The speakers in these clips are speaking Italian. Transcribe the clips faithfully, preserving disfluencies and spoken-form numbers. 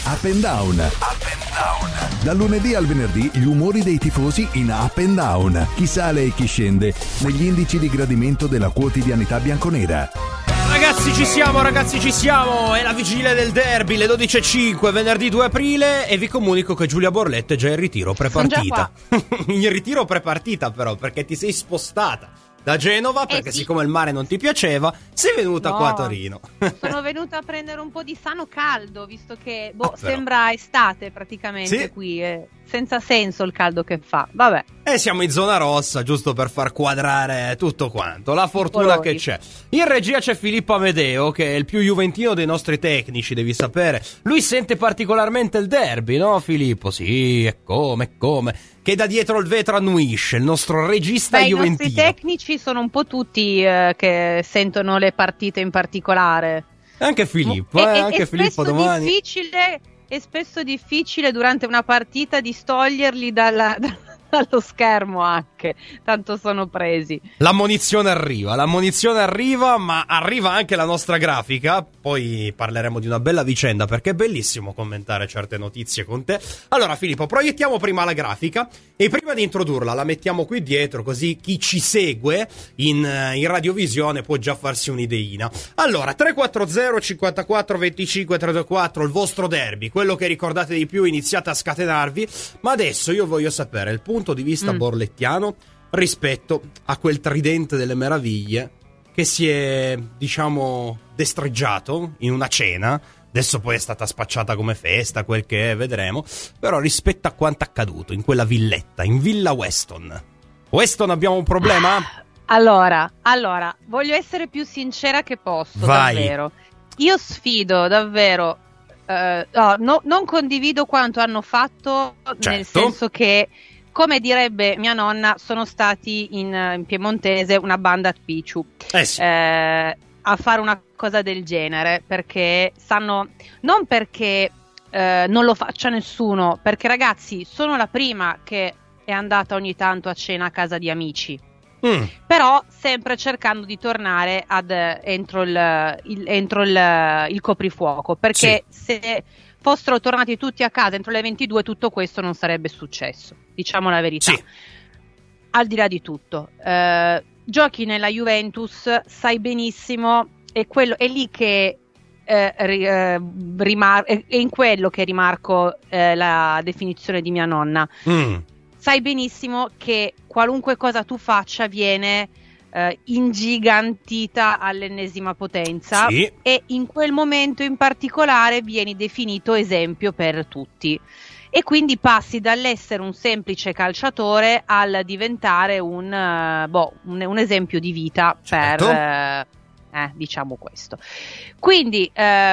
Up and Down. Up and Down. Dal lunedì al venerdì gli umori dei tifosi in Up and Down. Chi sale e chi scende negli indici di gradimento della quotidianità bianconera. Ragazzi ci siamo, ragazzi ci siamo. È la vigilia del derby, le dodici e cinque, venerdì due aprile. E vi comunico che Giulia Borletta è già in ritiro prepartita. In ritiro prepartita però, perché ti sei spostata da Genova, perché eh sì. siccome il mare non ti piaceva, sei venuta no, qua a Torino. Sono venuta a prendere un po' di sano caldo, visto che boh, ah, sembra estate praticamente sì. qui, eh. senza senso il caldo che fa. Vabbè. E siamo in zona rossa, giusto per far quadrare tutto quanto. La fortuna che c'è. In regia c'è Filippo Amedeo, che è il più juventino dei nostri tecnici, devi sapere. Lui sente particolarmente il derby, no Filippo? Sì, e come, e come. Che da dietro il vetro annuisce, il nostro regista Beh, juventino. I nostri tecnici sono un po' tutti eh, che sentono le partite in particolare. Anche Filippo, e, eh, e, anche è Filippo domani. Difficile, è spesso difficile durante una partita distoglierli dalla, dallo schermo anche, tanto sono presi. L'ammonizione arriva, l'ammonizione arriva, ma arriva anche la nostra grafica. Poi parleremo di una bella vicenda, perché è bellissimo commentare certe notizie con te. Allora Filippo, proiettiamo prima la grafica e prima di introdurla la mettiamo qui dietro, così chi ci segue in, in radiovisione può già farsi un'ideina. Allora, tre quattro zero cinquantaquattro venticinque trecentoquattro, il vostro derby, quello che ricordate di più, iniziate a scatenarvi. Ma adesso io voglio sapere il punto di vista mm. borlettiano rispetto a quel tridente delle meraviglie che si è, diciamo, destreggiato in una cena. Adesso poi è stata spacciata come festa, quel che è, vedremo. Però rispetto a quanto accaduto in quella villetta, in Villa Weston. Weston, abbiamo un problema? Allora, allora, voglio essere più sincera che posso, Vai. davvero. Io sfido, davvero, eh, no, no, non condivido quanto hanno fatto, certo. nel senso che, come direbbe mia nonna, sono stati in, in piemontese una banda picciu. Eh sì. Eh, a fare una cosa del genere, perché sanno, non perché eh, non lo faccia nessuno, perché ragazzi, sono la prima che è andata ogni tanto a cena a casa di amici, mm. però sempre cercando di tornare ad entro il, il, entro il, il coprifuoco, perché sì. se fossero tornati tutti a casa entro le ventidue tutto questo non sarebbe successo, diciamo la verità. Sì. Al di là di tutto, eh, giochi nella Juventus, sai benissimo, è, quello, è lì che eh, eh, rimar- è in quello che rimarco eh, la definizione di mia nonna. Mm. Sai benissimo che qualunque cosa tu faccia viene eh, ingigantita all'ennesima potenza, sì. e in quel momento in particolare vieni definito esempio per tutti. E quindi passi dall'essere un semplice calciatore al diventare un, uh, boh, un, un esempio di vita, certo. per uh, eh, diciamo questo. Quindi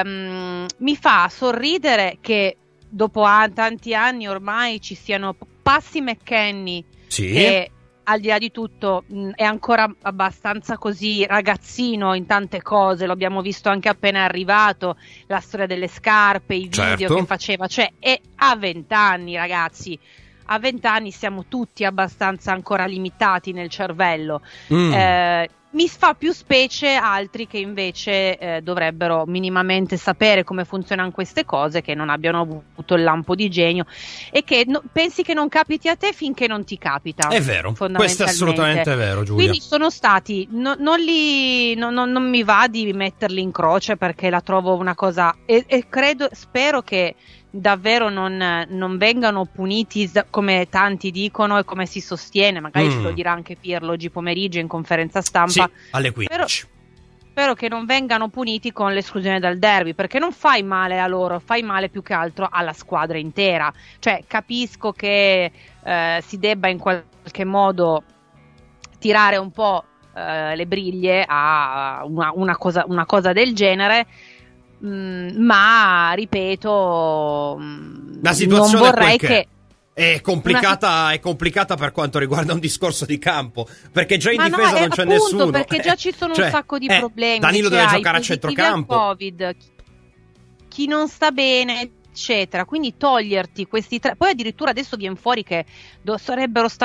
um, mi fa sorridere che dopo a- tanti anni ormai ci siano Passi McKennie, sì. che al di là di tutto mh, è ancora abbastanza così ragazzino in tante cose, lo abbiamo visto anche appena arrivato, la storia delle scarpe, i video certo. che faceva, cioè è a vent'anni ragazzi, a vent'anni siamo tutti abbastanza ancora limitati nel cervello, mm. eh, mi fa più specie altri che invece eh, dovrebbero minimamente sapere come funzionano queste cose, che non abbiano avuto il lampo di genio e che no, pensi che non capiti a te finché non ti capita. È vero, questo è assolutamente vero, Giulia. Quindi sono stati, no, non, li, no, no, non mi va di metterli in croce perché la trovo una cosa, e, e credo, spero che davvero non, non vengano puniti come tanti dicono e come si sostiene, magari mm. ce lo dirà anche Pirlo oggi pomeriggio in conferenza stampa, sì, alle quindici. Spero, spero che non vengano puniti con l'esclusione dal derby, perché non fai male a loro, fai male più che altro alla squadra intera. Cioè capisco che eh, si debba in qualche modo tirare un po' eh, le briglie a una, una, cosa, una cosa del genere, Mm, ma ripeto, la situazione non vorrei è che è complicata, una... è complicata per quanto riguarda un discorso di campo, perché già in ma difesa no, non c'è appunto, nessuno, perché già ci sono cioè, un sacco di eh, problemi. Danilo cioè, deve giocare a centrocampo, Covid, chi non sta bene eccetera, quindi toglierti questi tre, poi addirittura adesso viene fuori che do, sarebbero stati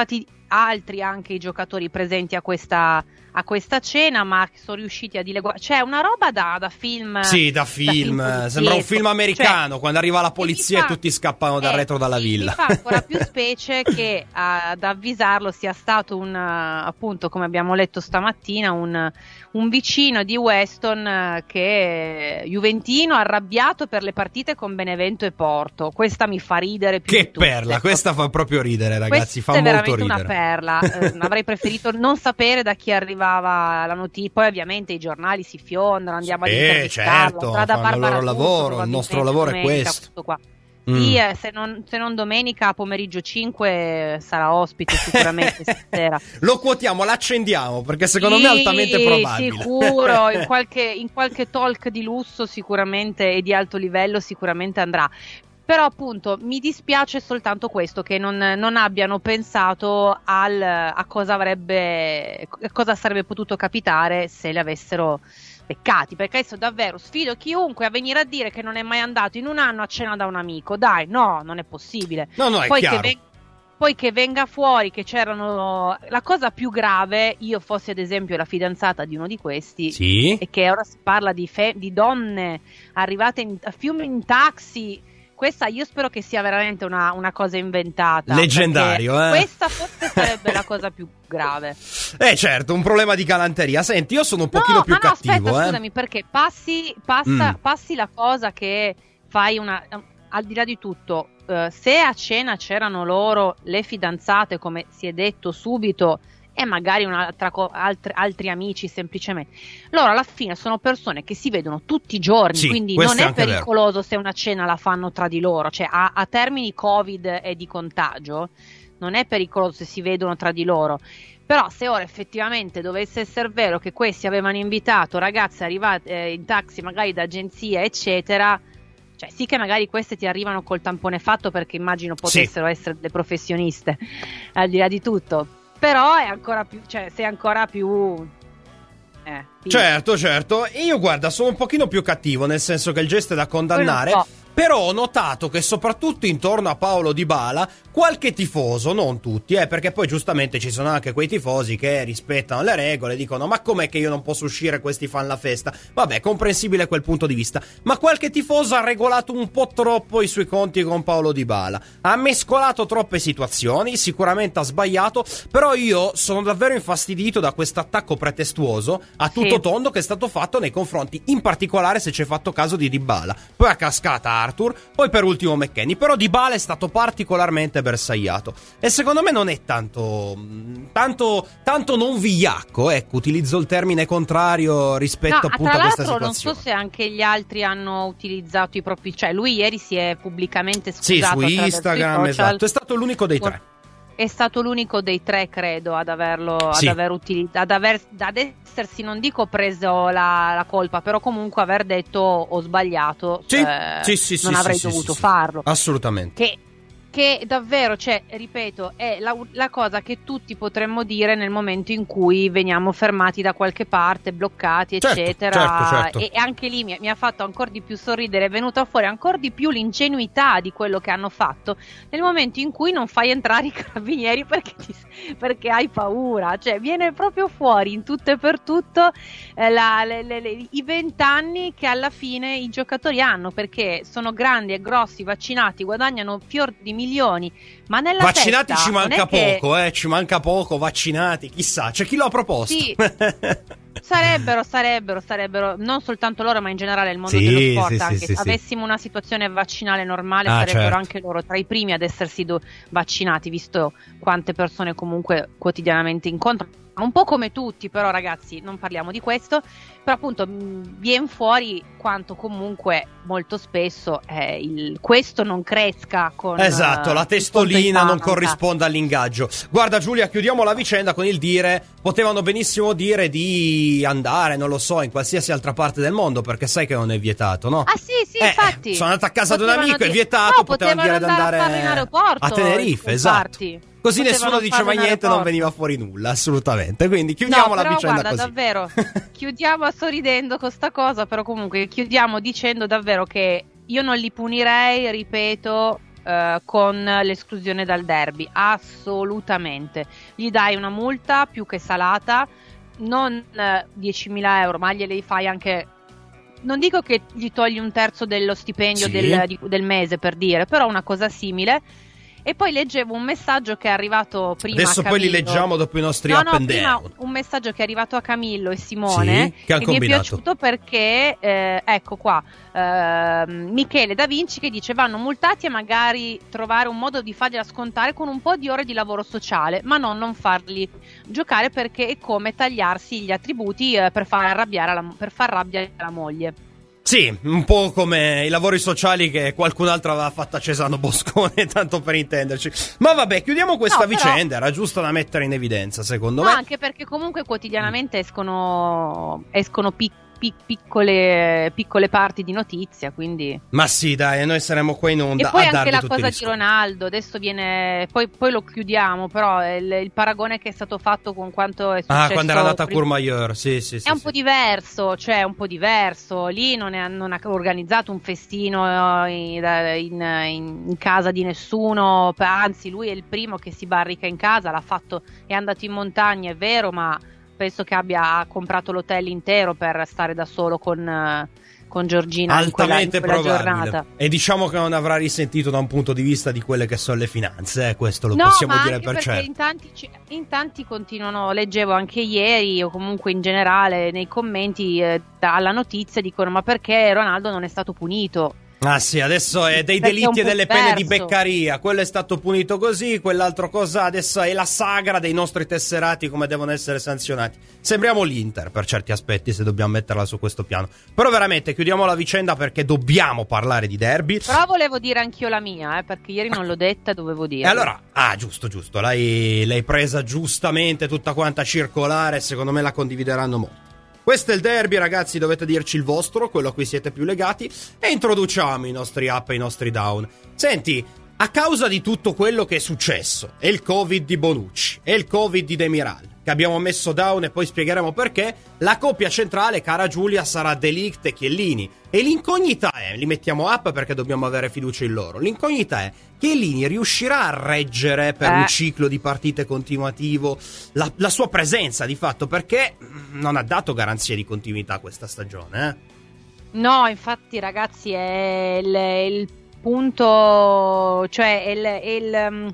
altri anche i giocatori presenti a questa, a questa cena, ma sono riusciti a dileguare. Cioè, una roba da, da film. Sì, da film. Da film sembra un film americano, cioè, quando arriva la polizia e, fa, e tutti scappano dal eh, retro dalla villa. Mi fa ancora più specie che ad avvisarlo sia stato un, appunto, come abbiamo letto stamattina, un, un vicino di Weston che è juventino, arrabbiato per le partite con Benevento e Porto. Questa mi fa ridere più che di tutte. Perla, questa fa proprio ridere, ragazzi, questa fa è molto veramente ridere. Una perla. eh, avrei preferito non sapere da chi arrivava la notizia. Poi ovviamente i giornali si fiondano, andiamo sì, ad intervistarlo, certo, strada fanno il loro Barbara lavoro, Turco, il nostro lavoro è questo. Qua. Mm. Sì, eh, se, non, se non domenica pomeriggio cinque sarà ospite sicuramente stasera. Lo quotiamo, l'accendiamo, perché secondo sì, me è altamente probabile. Sicuro, in qualche, in qualche talk di lusso sicuramente e di alto livello sicuramente andrà. Però appunto mi dispiace soltanto questo, che non, non abbiano pensato al, a cosa avrebbe, a cosa sarebbe potuto capitare se le avessero beccati, perché adesso davvero sfido chiunque a venire a dire che non è mai andato in un anno a cena da un amico. Dai, no, non è possibile. No, no, è poi chiaro. Che ven- poi che venga fuori che c'erano, la cosa più grave, io fossi ad esempio la fidanzata di uno di questi, sì? E che ora si parla di, fe- di donne arrivate in, a Fiume in taxi. Questa io spero che sia veramente una, una cosa inventata. Leggendario, eh? Questa forse sarebbe la cosa più grave. Eh certo, un problema di galanteria. Senti, io sono un pochino no, più no, no, cattivo, aspetta, eh. scusami, perché passi, passa, mm. passi la cosa che fai una... Al di là di tutto, eh, se a cena c'erano loro, le fidanzate, come si è detto subito, e magari un'altra co- altri, altri amici semplicemente, loro alla fine sono persone che si vedono tutti i giorni, sì, quindi non è è pericoloso vero. Se una cena la fanno tra di loro, cioè a, a termini Covid e di contagio non è pericoloso se si vedono tra di loro. Però se ora effettivamente dovesse essere vero che questi avevano invitato ragazze arrivate eh, in taxi magari da agenzia eccetera, cioè sì che magari queste ti arrivano col tampone fatto, perché immagino potessero sì. essere delle professioniste al di là di tutto. Però è ancora più, cioè sei ancora più eh, certo, certo. E io guarda, sono un pochino più cattivo, nel senso che il gesto è da condannare. So. Però ho notato che soprattutto intorno a Paolo Dybala qualche tifoso, non tutti, eh, perché poi giustamente ci sono anche quei tifosi che rispettano le regole, dicono ma com'è che io non posso uscire, questi fanno la festa. Vabbè, comprensibile quel punto di vista, ma qualche tifoso ha regolato un po' troppo i suoi conti con Paolo Dybala, ha mescolato troppe situazioni, sicuramente ha sbagliato, però io sono davvero infastidito da questo attacco pretestuoso a tutto sì. tondo che è stato fatto nei confronti, in particolare se ci è fatto caso di Dybala, poi a cascata Arthur, poi per ultimo McKennie, però Dybala è stato particolarmente bersagliato e secondo me non è tanto tanto tanto non vigliacco, ecco, utilizzo il termine contrario rispetto no, appunto a questa situazione. Non so se anche gli altri hanno utilizzato i propri, cioè lui ieri si è pubblicamente scusato sì, su Instagram, esatto, è stato l'unico dei tre. È stato l'unico dei tre, credo, ad averlo sì. ad aver utilizzato, ad aver ad essersi, non dico preso la, la colpa, però comunque aver detto ho sbagliato, sì, eh, sì, sì, non sì, avrei sì, dovuto sì, farlo. Assolutamente. Che Che davvero, cioè, ripeto, è la, la cosa che tutti potremmo dire nel momento in cui veniamo fermati da qualche parte, bloccati, certo, eccetera. Certo, certo. E, e anche lì mi, mi ha fatto ancora di più sorridere, è venuta fuori ancora di più l'ingenuità di quello che hanno fatto nel momento in cui non fai entrare i carabinieri perché, ti, perché hai paura. Cioè, viene proprio fuori in tutto e per tutto eh, la, le, le, le, i vent'anni che alla fine i giocatori hanno, perché sono grandi e grossi, vaccinati, guadagnano fior di milioni, ma nella vaccinati testa ci manca poco, che... eh, ci manca poco, vaccinati, chissà, c'è chi lo ha proposto. Sì. sarebbero, sarebbero, sarebbero, non soltanto loro, ma in generale il mondo sì, dello sport, sì, anche sì, se sì, avessimo una situazione vaccinale normale, ah, sarebbero certo. anche loro tra i primi ad essersi do- vaccinati, visto quante persone comunque quotidianamente incontrano. Un po' come tutti, però ragazzi, non parliamo di questo. Però appunto viene fuori quanto comunque molto spesso eh, il, questo non cresca con esatto, la testolina non corrisponde corrisponde all'ingaggio. Guarda Giulia, chiudiamo la vicenda con il dire, potevano benissimo dire di andare, non lo so, in qualsiasi altra parte del mondo, perché sai che non è vietato, no? Ah sì, sì, eh, infatti. Sono andato a casa di un amico, dire... è vietato, no, potevano, potevano dire di andare, andare a in aeroporto, a Tenerife, esatto. Così potevano nessuno diceva niente, non veniva fuori nulla, assolutamente. Quindi chiudiamo no, la però, vicenda guarda, così. davvero, chiudiamo sorridendo con sta cosa, però comunque chiudiamo dicendo davvero che io non li punirei, ripeto, uh, eh, con l'esclusione dal derby, assolutamente. Gli dai una multa più che salata, non eh, diecimila euro, ma glieli fai anche, non dico che gli togli un terzo dello stipendio sì. del, di, del mese, per dire, però una cosa simile. E poi leggevo un messaggio che è arrivato prima adesso a Camillo. Poi li leggiamo dopo i nostri no, up no, and prima down. un messaggio che è arrivato a Camillo e Simone, sì, che, che mi è piaciuto perché eh, ecco qua eh, Michele Da Vinci che dice: vanno multati e magari trovare un modo di fargliela scontare con un po' di ore di lavoro sociale, ma no, non farli giocare, perché è come tagliarsi gli attributi eh, per far arrabbiare la, per far rabbia la moglie. Sì, un po' come i lavori sociali che qualcun altro aveva fatto a Cesano Boscone, tanto per intenderci. Ma vabbè, chiudiamo questa no, vicenda, però... era giusto da mettere in evidenza, secondo no, me. Anche perché comunque quotidianamente escono escono pic- pic- piccole piccole parti di notizia, quindi... Ma sì, dai, noi saremo qua in onda e poi a anche darvi la cosa di Ronaldo, adesso viene... Poi, poi lo chiudiamo, però il, il paragone che è stato fatto con quanto è successo... Ah, quando era andata a prima... Courmayeur, sì, sì, È sì. un sì. po' diverso, cioè è un po' diverso. Lì non, è, non ha organizzato un festino in, in, in casa di nessuno, anzi lui è il primo che si barrica in casa, l'ha fatto, è andato in montagna, è vero, ma penso che abbia comprato l'hotel intero per stare da solo con, con Giorgina altamente in quella, in quella probabile. giornata. E diciamo che non avrà risentito da un punto di vista di quelle che sono le finanze, eh, questo lo no, possiamo ma dire anche per perché certo. in tanti, in tanti continuano, leggevo anche ieri o comunque in generale nei commenti eh, alla notizia, dicono: ma perché Ronaldo non è stato punito? Ah sì, adesso è dei Perché delitti è e delle diverso. pene di Beccaria. Quello è stato punito così, quell'altro cosa. Adesso è la sagra dei nostri tesserati, come devono essere sanzionati. Sembriamo l'Inter per certi aspetti, se dobbiamo metterla su questo piano. Però veramente chiudiamo la vicenda perché dobbiamo parlare di derby. Però volevo dire anch'io la mia, eh, perché ieri non l'ho detta, dovevo dire. E allora, ah giusto giusto, l'hai, l'hai presa giustamente tutta quanta circolare, secondo me la condivideranno molto. Questo è il derby, ragazzi, dovete dirci il vostro, quello a cui siete più legati, e introduciamo i nostri up e i nostri down. Senti, a causa di tutto quello che è successo, e il Covid di Bonucci, e il Covid di Demiral, che abbiamo messo down e poi spiegheremo perché, la coppia centrale, cara Giulia, sarà De Ligt e Chiellini. E l'incognita è, li mettiamo up perché dobbiamo avere fiducia in loro, l'incognita è: Chiellini riuscirà a reggere per eh. un ciclo di partite continuativo la, la sua presenza di fatto, perché non ha dato garanzie di continuità questa stagione, eh? No, infatti ragazzi è il, il punto, cioè è il, è il,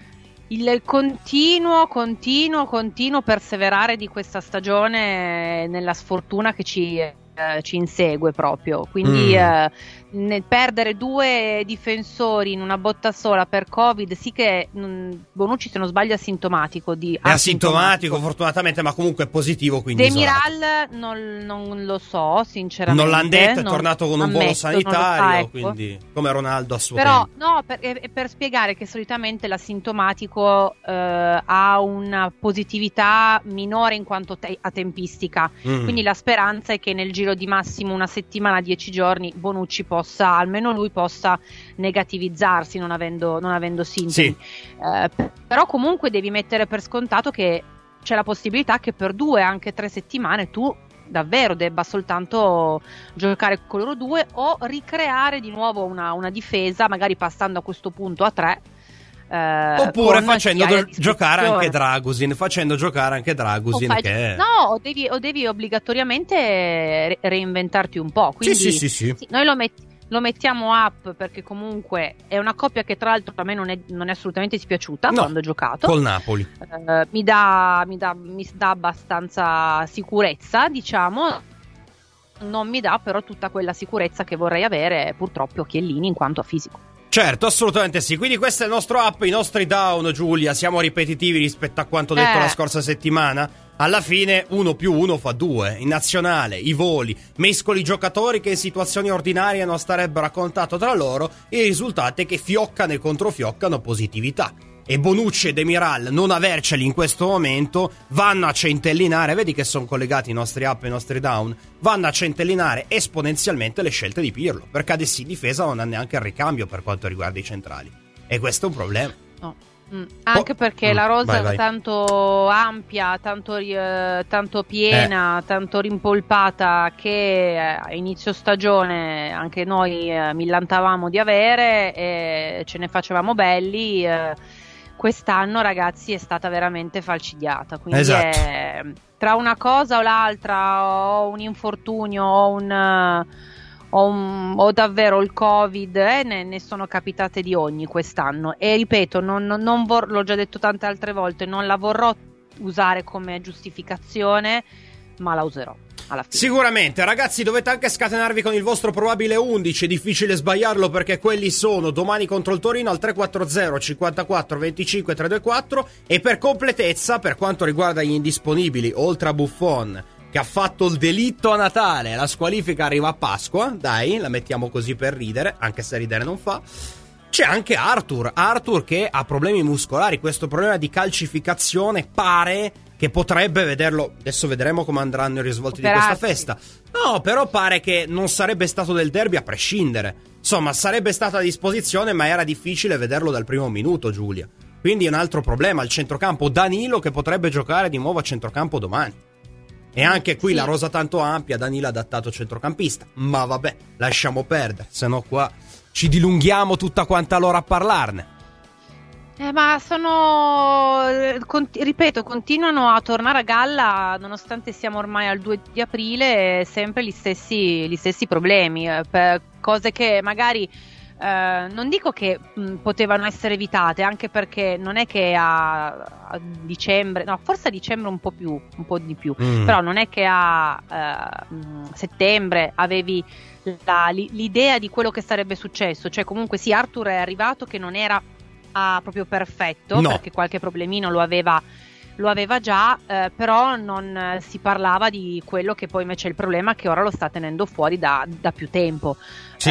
il continuo, continuo, continuo perseverare di questa stagione nella sfortuna che ci... ci insegue proprio, quindi mm. eh, nel perdere due difensori in una botta sola per Covid, sì che mh, Bonucci, se non sbaglio, è asintomatico di, è asintomatico fortunatamente, ma comunque è positivo, quindi Demiral non, non lo so sinceramente, non l'hanno detto, è non, tornato con un ammetto, volo sanitario, sa, ecco. Quindi come Ronaldo a suo però tempo. no, per, è, per spiegare che solitamente l'asintomatico eh, ha una positività minore in quanto te- a tempistica, mm. quindi la speranza è che nel giro di massimo una settimana, dieci giorni, Bonucci possa, almeno lui possa negativizzarsi non avendo, non avendo sintomi. Sì. Eh, però comunque devi mettere per scontato che c'è la possibilità che per due, anche tre settimane tu davvero debba soltanto giocare con loro due o ricreare di nuovo una, una difesa, magari passando a questo punto a tre. Eh, oppure facendo do- giocare anche Dragusin facendo giocare anche Dragusin fai, che no o devi, o devi obbligatoriamente re- reinventarti un po', quindi sì, sì, sì, sì. Sì, noi lo, met- lo mettiamo up perché comunque è una coppia che tra l'altro a me non è, non è assolutamente dispiaciuta, no, quando ho giocato col Napoli, eh, mi, dà, mi, dà, mi dà abbastanza sicurezza, diciamo. Non mi dà però tutta quella sicurezza che vorrei avere purtroppo Chiellini in quanto a fisico. Certo, assolutamente sì. Quindi questo è il nostro up, i nostri down, Giulia. Siamo ripetitivi rispetto a quanto detto eh. la scorsa settimana. Alla fine uno più uno fa due. In nazionale, i voli, mescoli giocatori che in situazioni ordinarie non starebbero a contatto tra loro. Il risultato è che fioccano e controfioccano positività. E Bonucci e Demiral non averceli in questo momento vanno a centellinare, vedi che sono collegati i nostri up e i nostri down, vanno a centellinare esponenzialmente le scelte di Pirlo, perché adesso in difesa non ha neanche il ricambio per quanto riguarda i centrali, e questo è un problema. No. Mm, anche perché mm, la rosa vai, era vai. tanto ampia, tanto, eh, tanto piena, eh. tanto rimpolpata che eh, a inizio stagione anche noi eh, millantavamo di avere e ce ne facevamo belli. Eh, quest'anno, ragazzi, è stata veramente falcidiata. Quindi Esatto. è, tra una cosa o l'altra, o un infortunio o un... Ho, un, ho davvero il Covid e eh, ne, ne sono capitate di ogni quest'anno e ripeto, non, non vor, l'ho già detto tante altre volte, non la vorrò usare come giustificazione, ma la userò alla fine. Sicuramente, ragazzi, dovete anche scatenarvi con il vostro probabile undici, è difficile sbagliarlo perché quelli sono domani contro il Torino al tre quattro zero cinquantaquattro venticinque trecentoventiquattro e per completezza, per quanto riguarda gli indisponibili, oltre a Buffon che ha fatto il delitto a Natale, la squalifica arriva a Pasqua, dai, la mettiamo così per ridere, anche se ridere non fa. C'è anche Arthur, Arthur che ha problemi muscolari, questo problema di calcificazione pare che potrebbe vederlo, adesso vedremo come andranno i risvolti di questa festa. No, però pare che non sarebbe stato del derby a prescindere. Insomma, sarebbe stato a disposizione, ma era difficile vederlo dal primo minuto, Giulia. Quindi è un altro problema, il centrocampo. Danilo che potrebbe giocare di nuovo a centrocampo domani. E anche qui sì. La rosa tanto ampia, Danilo adattato centrocampista. Ma vabbè, lasciamo perdere, se no qua ci dilunghiamo tutta quanta l'ora a parlarne. Eh, ma sono, cont- ripeto, continuano a tornare a galla, nonostante siamo ormai al due di aprile, sempre gli stessi, gli stessi problemi, eh, per cose che magari... Uh, non dico che mh, potevano essere evitate, anche perché non è che a, a dicembre, no, forse a dicembre un po' più, un po' di più, mm. però non è che a uh, settembre avevi la, l'idea di quello che sarebbe successo, cioè comunque sì, Arthur è arrivato che non era uh, proprio perfetto, no. Perché qualche problemino lo aveva lo aveva già, eh, però non eh, si parlava di quello che poi invece è il problema, che ora lo sta tenendo fuori da, da più tempo. Sì.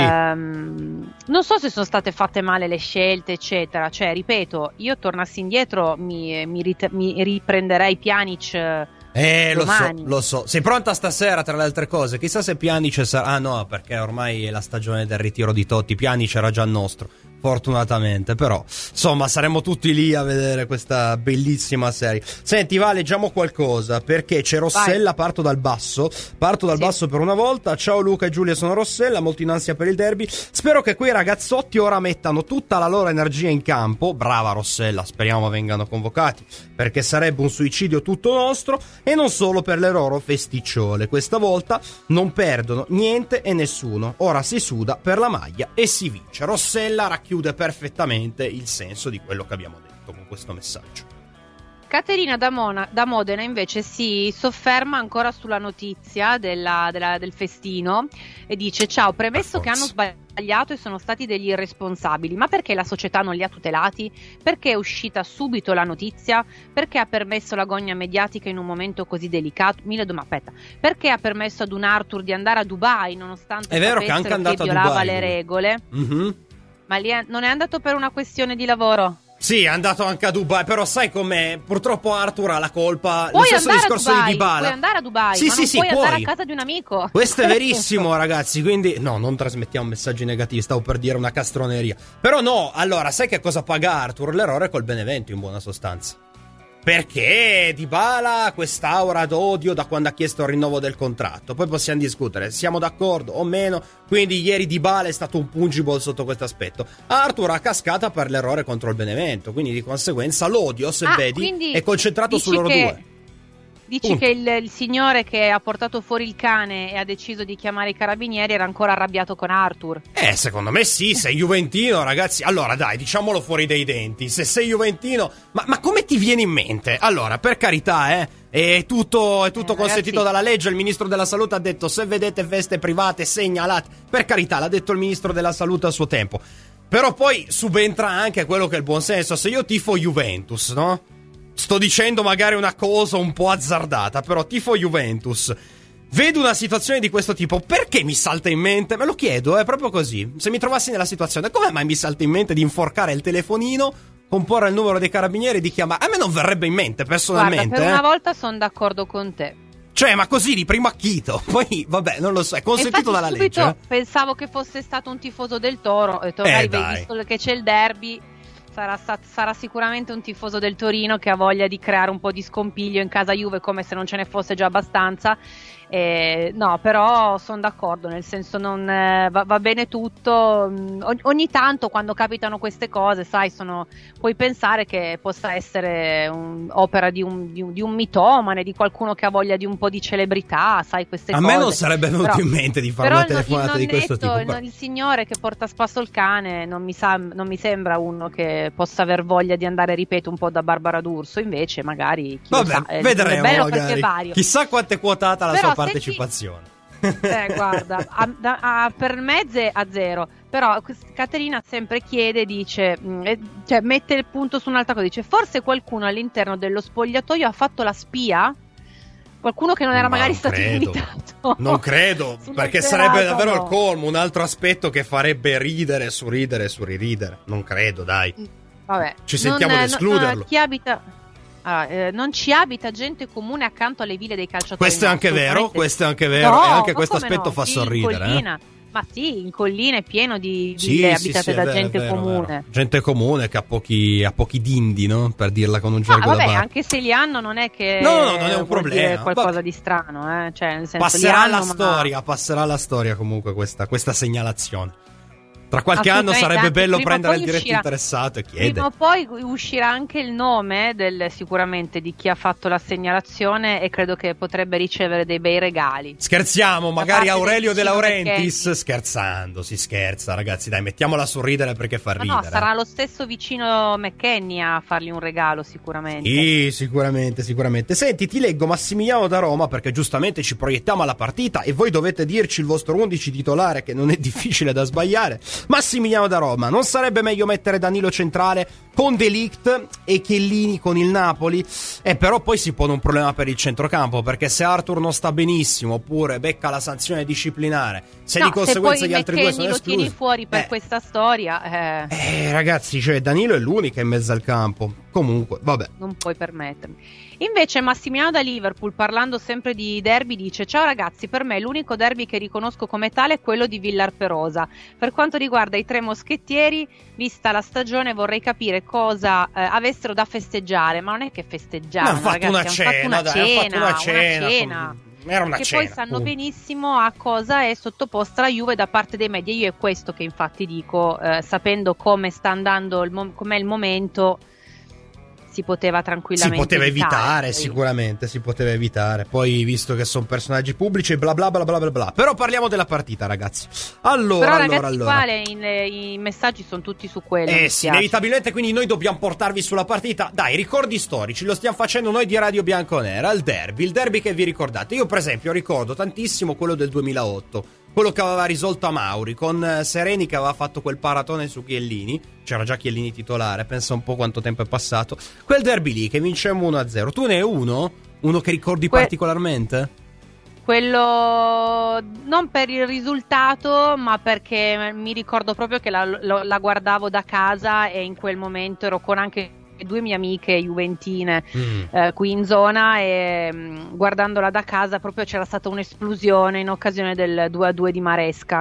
Um, non so se sono state fatte male le scelte, eccetera. Cioè, ripeto, io tornassi indietro mi, mi, rit- mi riprenderei Pjanic Eh, domani. lo so, lo so. Sei pronta stasera, tra le altre cose? Chissà se Pjanic sarà... Ah no, perché ormai è la stagione del ritiro di Totti. Pjanic era già nostro, fortunatamente. Però, insomma, saremo tutti lì a vedere questa bellissima serie. Senti, va, leggiamo qualcosa, perché c'è Rossella. Vai. Parto dal basso Parto dal sì. basso per una volta. Ciao Luca e Giulia, sono Rossella, molto in ansia per il derby. Spero che quei ragazzotti ora mettano tutta la loro energia in campo. Brava Rossella, speriamo vengano convocati, perché sarebbe un suicidio tutto nostro. E non solo per le loro festicciole. Questa volta non perdono niente e nessuno. Ora si suda per la maglia e si vince. Rossella racchiude perfettamente il senso di quello che abbiamo detto con questo messaggio. Caterina da, Mona, da Modena invece si sofferma ancora sulla notizia della, della, del festino e dice: ciao, premesso che hanno sbagliato e sono stati degli irresponsabili, ma perché la società non li ha tutelati? Perché è uscita subito la notizia? Perché ha permesso la gogna mediatica in un momento così delicato? Mille domande, aspetta. Perché ha permesso ad un Arthur di andare a Dubai nonostante è vero che, anche che violava Dubai, le regole? Mm-hmm. Ma lì è, non è andato per una questione di lavoro? Sì, è andato anche a Dubai, però sai com'è? Purtroppo Arthur ha la colpa. Puoi lo stesso discorso Dubai, di Dybala. Puoi andare a Dubai, sì, ma sì, non sì, puoi puoi andare a casa di un amico. Questo è verissimo, ragazzi, quindi no, non trasmettiamo messaggi negativi, stavo per dire una castroneria. Però no, allora, sai che cosa paga Arthur? L'errore col Benevento, in buona sostanza. Perché Dybala ha quest'aura d'odio da quando ha chiesto il rinnovo del contratto. Poi possiamo discutere, siamo d'accordo o meno. Quindi ieri Dybala è stato un pungible sotto questo aspetto. Arthur ha cascata per l'errore contro il Benevento, quindi di conseguenza l'odio, se ah, vedi, è concentrato su loro che... due. Dici Punto. che il, il signore che ha portato fuori il cane e ha deciso di chiamare i carabinieri era ancora arrabbiato con Arthur? Eh, secondo me sì, sei juventino, ragazzi. Allora, dai, diciamolo fuori dai denti. Se sei juventino... Ma, ma come ti viene in mente? Allora, per carità, eh... È tutto, è tutto eh, consentito ragazzi. Dalla legge. Il ministro della salute ha detto: se vedete feste private segnalate. Per carità, l'ha detto il ministro della salute a suo tempo. Però poi subentra anche quello che è il buonsenso. Se io tifo Juventus, no? Sto dicendo magari una cosa un po' azzardata, però tifo Juventus, vedo una situazione di questo tipo, perché mi salta in mente? Me lo chiedo, è proprio così. Se mi trovassi nella situazione, come mai mi salta in mente di inforcare il telefonino, comporre il numero dei carabinieri e di chiamare? A me non verrebbe in mente personalmente. Guarda, per eh. una volta sono d'accordo con te. Cioè, ma così di primo acchito. Poi, vabbè, non lo so, è consentito dalla legge. Pensavo che fosse stato un tifoso del Toro, e tu magari eh, hai visto che c'è il derby. Sarà, sarà sicuramente un tifoso del Torino che ha voglia di creare un po' di scompiglio in casa Juve, come se non ce ne fosse già abbastanza. Eh, no, però sono d'accordo, nel senso non eh, va, va bene tutto. Ogni, ogni tanto quando capitano queste cose, sai, sono, puoi pensare che possa essere un'opera di un, di, un, di un mitomane, di qualcuno che ha voglia di un po' di celebrità, sai, queste a cose. A me non sarebbe venuto però, in mente di fare una telefonata di questo tipo. Il, il signore che porta a spasso il cane non mi, sa, non mi sembra uno che possa aver voglia di andare, ripeto, un po' da Barbara D'Urso. Invece magari chi Vabbè, lo sa, vedremo, è bello magari. Perché è vario. Chissà quanto è quotata la però sua partecipazione. Senti, eh, guarda, a, da, a, per mezze a zero. Però Caterina sempre chiede, dice, mh, cioè mette il punto su un'altra cosa, dice forse qualcuno all'interno dello spogliatoio ha fatto la spia? Qualcuno che non era Ma magari non stato credo. invitato. Non credo, perché sarebbe davvero no. il colmo, un altro aspetto che farebbe ridere su ridere su riridere. Non credo, dai. Vabbè, ci sentiamo non, di escluderlo. Non, chi abita, allora, eh, non ci abita gente comune accanto alle ville dei calciatori. Questo è no, anche vero, questo è anche vero, no, e anche questo aspetto no? fa sì, sorridere. In eh. Ma sì, in collina è pieno di sì, ville sì, abitate sì, da vero, gente vero, comune. Vero. Gente comune che ha pochi, ha pochi dindi, no? Per dirla con un gergo ah, vabbè, da bar. anche se li hanno non è che no, no, non è un problema. qualcosa vabbè. di strano, eh? Cioè, nel senso, passerà li hanno, la ma... storia, passerà la storia comunque questa, questa segnalazione. Tra qualche anno sarebbe bello prendere il diretto uscirà, interessato e chiedere. Prima o poi uscirà anche il nome del, sicuramente di chi ha fatto la segnalazione, e credo che potrebbe ricevere dei bei regali. Scherziamo, magari Aurelio De Laurentiis. Perché... Scherzando, si scherza, ragazzi, dai, mettiamola a sorridere perché fa no, ridere. No, sarà lo stesso vicino McKenny a fargli un regalo, sicuramente. Sì, sicuramente, sicuramente. Senti, ti leggo Massimiliano da Roma, perché giustamente ci proiettiamo alla partita e voi dovete dirci il vostro undici titolare, che non è difficile da sbagliare. Massimiliano da Roma, non sarebbe meglio mettere Danilo centrale con De Ligt e Chiellini con il Napoli? Eh, però poi si pone un problema per il centrocampo, perché se Arthur non sta benissimo oppure becca la sanzione disciplinare, se no, di conseguenza se gli altri due sono lo esclusi, tieni fuori per eh. questa storia, eh. eh ragazzi, cioè Danilo è l'unica in mezzo al campo. Comunque, vabbè, non puoi permettermi. Invece Massimiliano da Liverpool, parlando sempre di derby, dice: ciao ragazzi, per me l'unico derby che riconosco come tale è quello di Villarperosa. Per quanto riguarda i tre moschettieri, vista la stagione, vorrei capire cosa eh, avessero da festeggiare. Ma non è che festeggiavano, hanno fatto ragazzi, una hanno cena, fatto una dai, cena, hanno fatto una cena, una cena. Era una che cena, poi sanno uh. benissimo a cosa è sottoposta la Juve da parte dei media. Io è questo che infatti dico, eh, sapendo come sta andando, il mo- com'è il momento, si poteva tranquillamente si poteva evitare, evitare sicuramente si poteva evitare. Poi, visto che sono personaggi pubblici, bla bla bla bla bla bla. Però parliamo della partita, ragazzi. Allora, Però allora, ragazzi, allora. quale in, i messaggi sono tutti su quello. Eh sì, inevitabilmente, quindi noi dobbiamo portarvi sulla partita. Dai, ricordi storici, lo stiamo facendo noi di Radio Bianconera, il derby, il derby che vi ricordate. Io per esempio ricordo tantissimo quello del duemilaotto, quello che aveva risolto a Mauri, con Sereni che aveva fatto quel paratone su Chiellini. C'era già Chiellini titolare, pensa un po' quanto tempo è passato. Quel derby lì che vincemmo uno a zero. Tu ne hai uno? Uno che ricordi que- particolarmente? Quello non per il risultato, ma perché mi ricordo proprio che la, la, la guardavo da casa e in quel momento ero con anche due mie amiche juventine mm. eh, qui in zona, e mh, guardandola da casa proprio c'era stata un'esplosione in occasione del due a due di Maresca,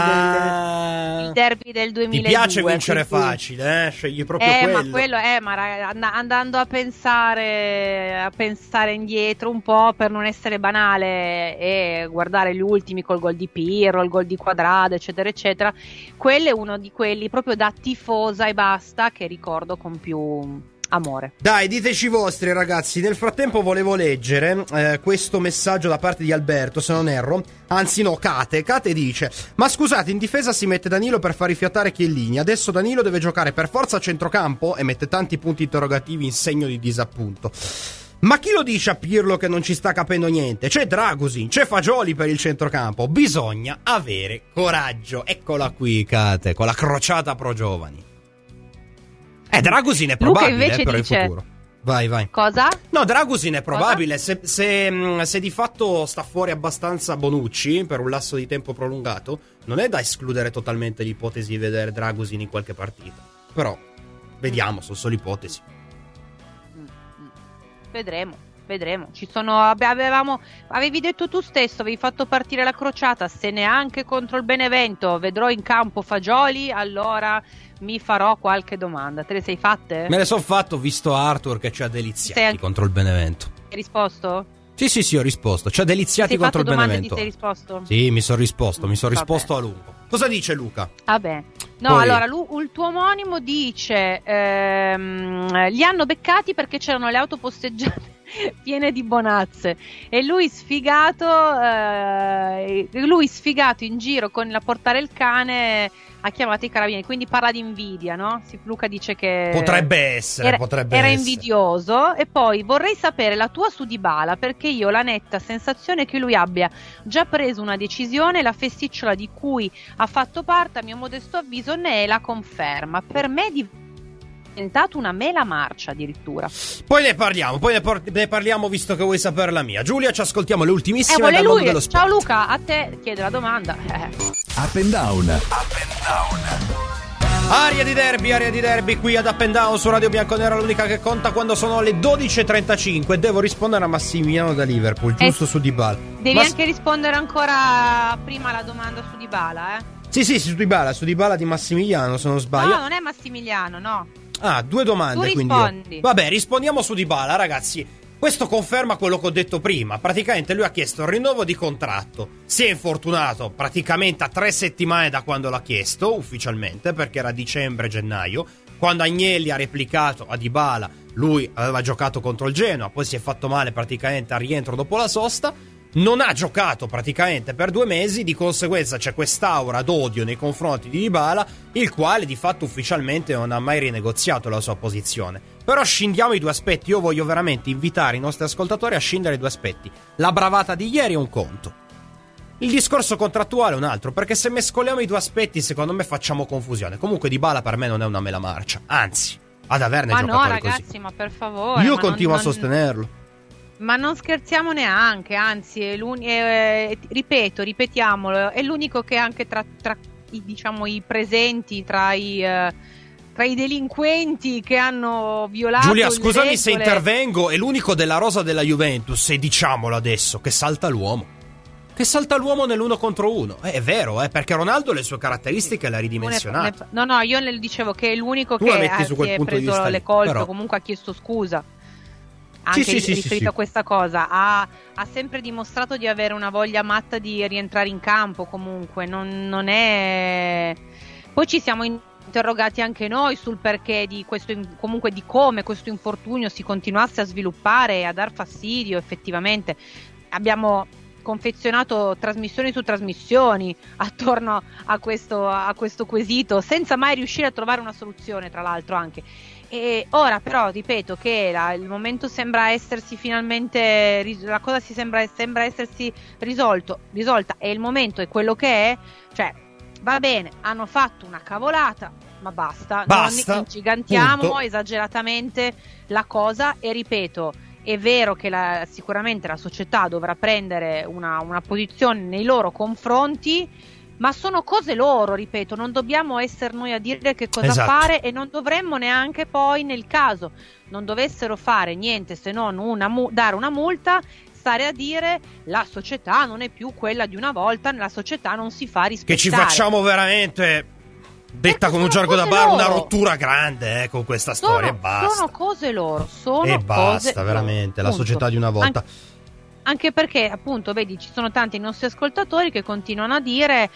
ah, il derby del duemiladue. Ti piace vincere quindi... facile, eh? Scegli proprio eh, quello. ma quello è, ma raga, and- andando a pensare a pensare indietro un po', per non essere banale, e guardare gli ultimi col gol di Pirro, il gol di Quadrado, eccetera eccetera, quello è uno di quelli proprio da tifosa e basta che ricordo con più amore. Dai, diteci i vostri, ragazzi. Nel frattempo volevo leggere eh, questo messaggio da parte di Alberto, se non erro. Anzi no, Kate. Kate dice: ma scusate, in difesa si mette Danilo per far rifiatare Chiellini. Adesso Danilo deve giocare per forza a centrocampo? E mette tanti punti interrogativi in segno di disappunto. Ma chi lo dice a Pirlo che non ci sta capendo niente? C'è Dragusin, c'è Fagioli per il centrocampo. Bisogna avere coraggio. Eccola qui, Kate, con la crociata pro giovani. Eh, Dragusin è probabile eh, per dice... il futuro. Vai, vai. Cosa? No, Dragusin è probabile. Se, se, se di fatto sta fuori abbastanza Bonucci per un lasso di tempo prolungato, non è da escludere totalmente l'ipotesi di vedere Dragusin in qualche partita. Però, vediamo, sono solo ipotesi. Vedremo. vedremo. Ci sono, avevamo, avevi detto tu stesso, avevi fatto partire la crociata, se neanche contro il Benevento vedrò in campo Fagioli, allora mi farò qualche domanda. Te le sei fatte? Me le sono fatto, visto Arthur che ci ha deliziati Sei... contro il Benevento. Hai risposto? Sì, sì, sì, ho risposto. Ci ha deliziati contro il Benevento. Ti sei risposto? Sì, mi sono risposto, mi sono Vabbè. risposto a lungo. Cosa dice Luca? Vabbè. No, Poi... allora, lui, il tuo omonimo dice ehm, li hanno beccati perché c'erano le auto posteggiate piene di bonazze e lui sfigato eh, lui sfigato in giro con la portare il cane ha chiamato i carabinieri, quindi parla di invidia, no? Luca dice che potrebbe essere era, potrebbe era essere. invidioso. E poi vorrei sapere la tua su Dybala, perché io ho la netta sensazione che lui abbia già preso una decisione, la festicciola di cui ha fatto parte a mio modesto avviso ne è la conferma. Per me di diventato una mela marcia addirittura. Poi ne parliamo, poi ne, por- ne parliamo visto che vuoi sapere la mia. Giulia, ci ascoltiamo le ultimissime eh, dal lui. mondo dello sport. Ciao Luca, a te chiede la domanda. Eh. Up and down. Up and down. Aria di derby, aria di derby qui ad Up and Down su Radio Bianconera, l'unica che conta quando sono le dodici e trentacinque. Devo rispondere a Massimiliano da Liverpool, giusto eh, su Dybala. Devi Mas- anche rispondere ancora prima alla domanda su Dybala, eh? Sì, sì, su Dybala, su Dybala di Massimiliano, se non sbaglio. No, non è Massimiliano, no. Ah, due domande, tu quindi. rispondi. Vabbè, rispondiamo su Dybala, ragazzi. Questo conferma quello che ho detto prima. Praticamente lui ha chiesto il rinnovo di contratto. Si è infortunato praticamente a tre settimane da quando l'ha chiesto ufficialmente, perché era dicembre-gennaio. Quando Agnelli ha replicato a Dybala, lui aveva giocato contro il Genoa, poi si è fatto male praticamente al rientro dopo la sosta. Non ha giocato praticamente per due mesi, di conseguenza c'è quest'aura d'odio nei confronti di Dybala, il quale di fatto ufficialmente non ha mai rinegoziato la sua posizione. Però scindiamo i due aspetti, io voglio veramente invitare i nostri ascoltatori a scindere i due aspetti. La bravata di ieri è un conto, il discorso contrattuale è un altro, perché se mescoliamo i due aspetti secondo me facciamo confusione. Comunque Dybala per me non è una mela marcia, anzi, ad averne ma giocatori no, ragazzi, così. ma per favore. Io ma continuo non, a sostenerlo. Ma non scherziamo neanche, anzi, è eh, ripeto, ripetiamolo, è l'unico che anche tra, tra i, diciamo, i presenti, tra i, eh, tra i delinquenti che hanno violato Giulia, le scusami regole. se intervengo, è l'unico della rosa della Juventus, e diciamolo adesso, che salta l'uomo. Che salta l'uomo nell'uno contro uno. Eh, è vero, eh, perché Ronaldo le sue caratteristiche le ha ridimensionate. No, no, io le dicevo che è l'unico Tu che la metti ha, su quel si è punto di preso vista le lì, colpe, però. comunque ha chiesto scusa. Anche Sì, sì, sì, riferito sì, sì. a questa cosa, ha, ha sempre dimostrato di avere una voglia matta di rientrare in campo. Comunque, non, non è. Poi ci siamo interrogati anche noi sul perché di questo, comunque di come questo infortunio si continuasse a sviluppare e a dar fastidio. Effettivamente, abbiamo confezionato trasmissioni su trasmissioni attorno a questo, a questo quesito, senza mai riuscire a trovare una soluzione, tra l'altro anche. E ora però ripeto che la, il momento sembra essersi finalmente, la cosa si sembra, sembra essersi risolto, risolta, e il momento è quello che è, cioè va bene, hanno fatto una cavolata, ma basta, Basta, non ingigantiamo punto. esageratamente la cosa. E ripeto, è vero che la, sicuramente la società dovrà prendere una, una posizione nei loro confronti, ma sono cose loro, ripeto, non dobbiamo essere noi a dire che cosa Esatto. fare, e non dovremmo neanche poi, nel caso non dovessero fare niente se non una mu- dare una multa, stare a dire la società non è più quella di una volta, la società non si fa rispettare. Che ci facciamo veramente, detta Eh, con un sono gergo da cose bar, una loro. rottura grande eh, con questa storia. Sono, e basta. sono cose loro, sono e basta, cose veramente, loro, la punto. società di una volta. Anche, anche perché, appunto, vedi, ci sono tanti nostri ascoltatori che continuano a dire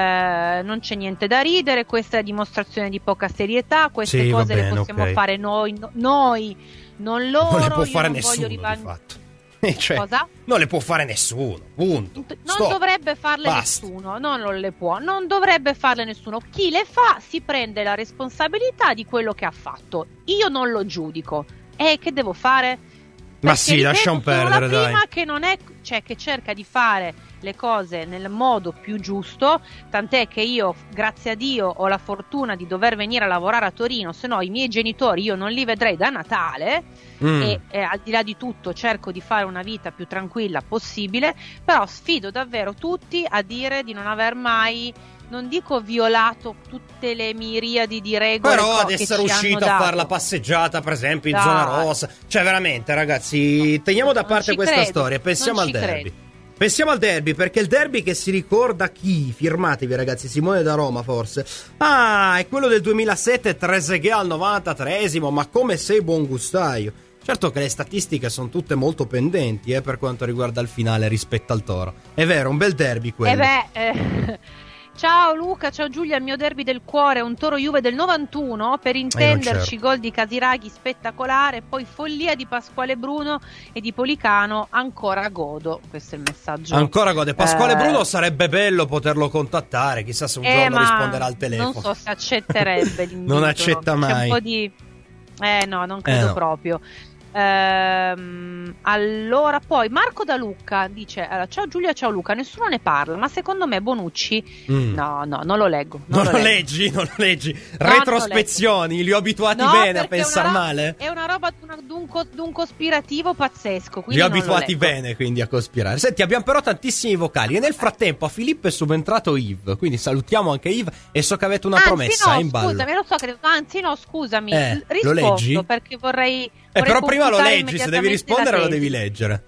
eh, non c'è niente da ridere, questa è dimostrazione di poca serietà, queste Sì, va cose bene, le possiamo ok. fare noi, no- noi, non loro. Non le può io fare non nessuno, voglio di rivan- fatto. Eh, cioè, Cosa? non le può fare nessuno, punto. Non Stop. dovrebbe farle Basta. nessuno, no, non le può, non dovrebbe farle nessuno. Chi le fa si prende la responsabilità di quello che ha fatto. Io non lo giudico. E che devo fare? Ma Perché, sì, ripeto, lasciamo sono perdere, la prima dai. che non è, cioè che cerca di fare le cose nel modo più giusto, tant'è che io, grazie a Dio, ho la fortuna di dover venire a lavorare a Torino, se no i miei genitori io non li vedrei da Natale. Mm. E eh, al di là di tutto cerco di fare una vita più tranquilla possibile, però sfido davvero tutti a dire di non aver mai non dico violato tutte le miriadi di regole, però ad che essere ci uscito hanno a fare dato. la passeggiata, per esempio, in Dai. zona rossa. Cioè, veramente, ragazzi, teniamo da Non parte ci questa credo, storia e pensiamo non al ci derby. credo. Pensiamo al derby, perché il derby che si ricorda chi? Firmatevi, ragazzi, Simone da Roma, forse. Ah, è quello del duemilasette, Trezeguet al novantatreesimo, ma come sei buon gustaio. Certo che le statistiche sono tutte molto pendenti, eh, per quanto riguarda il finale rispetto al Toro. È vero, un bel derby quello. Eh beh, eh, ciao Luca, ciao Giulia, il mio derby del cuore è un Toro Juve del novantuno, per intenderci, gol di Casiraghi spettacolare, poi follia di Pasquale Bruno e di Policano, ancora godo. Questo è il messaggio. Ancora gode. Pasquale Eh, Bruno sarebbe bello poterlo contattare, chissà se un eh, giorno ma risponderà al telefono. non so se accetterebbe l'invito. Non accetta C'è mai. un po' di... Eh no, non credo Eh, no. proprio. Ehm, allora, poi Marco da Lucca dice: allora, ciao Giulia, ciao Luca, nessuno ne parla, ma secondo me Bonucci Mm. no, no, non lo leggo. Non, Non lo lo leggo. leggi, non lo leggi. non lo Retrospezioni, li ho abituati No, bene a perché è una pensare roba- male. È una roba di una- di un, co- di un cospirativo pazzesco. Li Quindi ho non lo abituati leggo. bene quindi a cospirare. Senti, abbiamo però tantissimi vocali. E nel frattempo a Filippo è subentrato Yves. Quindi salutiamo anche Yves. E so che avete una Anzi, promessa no, in ballo. scusami, lo so che anzi, no, scusami. Eh, l- lo rispondo leggi? perché vorrei. Eh, vorrei però prima lo confutare leggi. Se devi immediatamente rispondere, la lo tesi. devi leggere.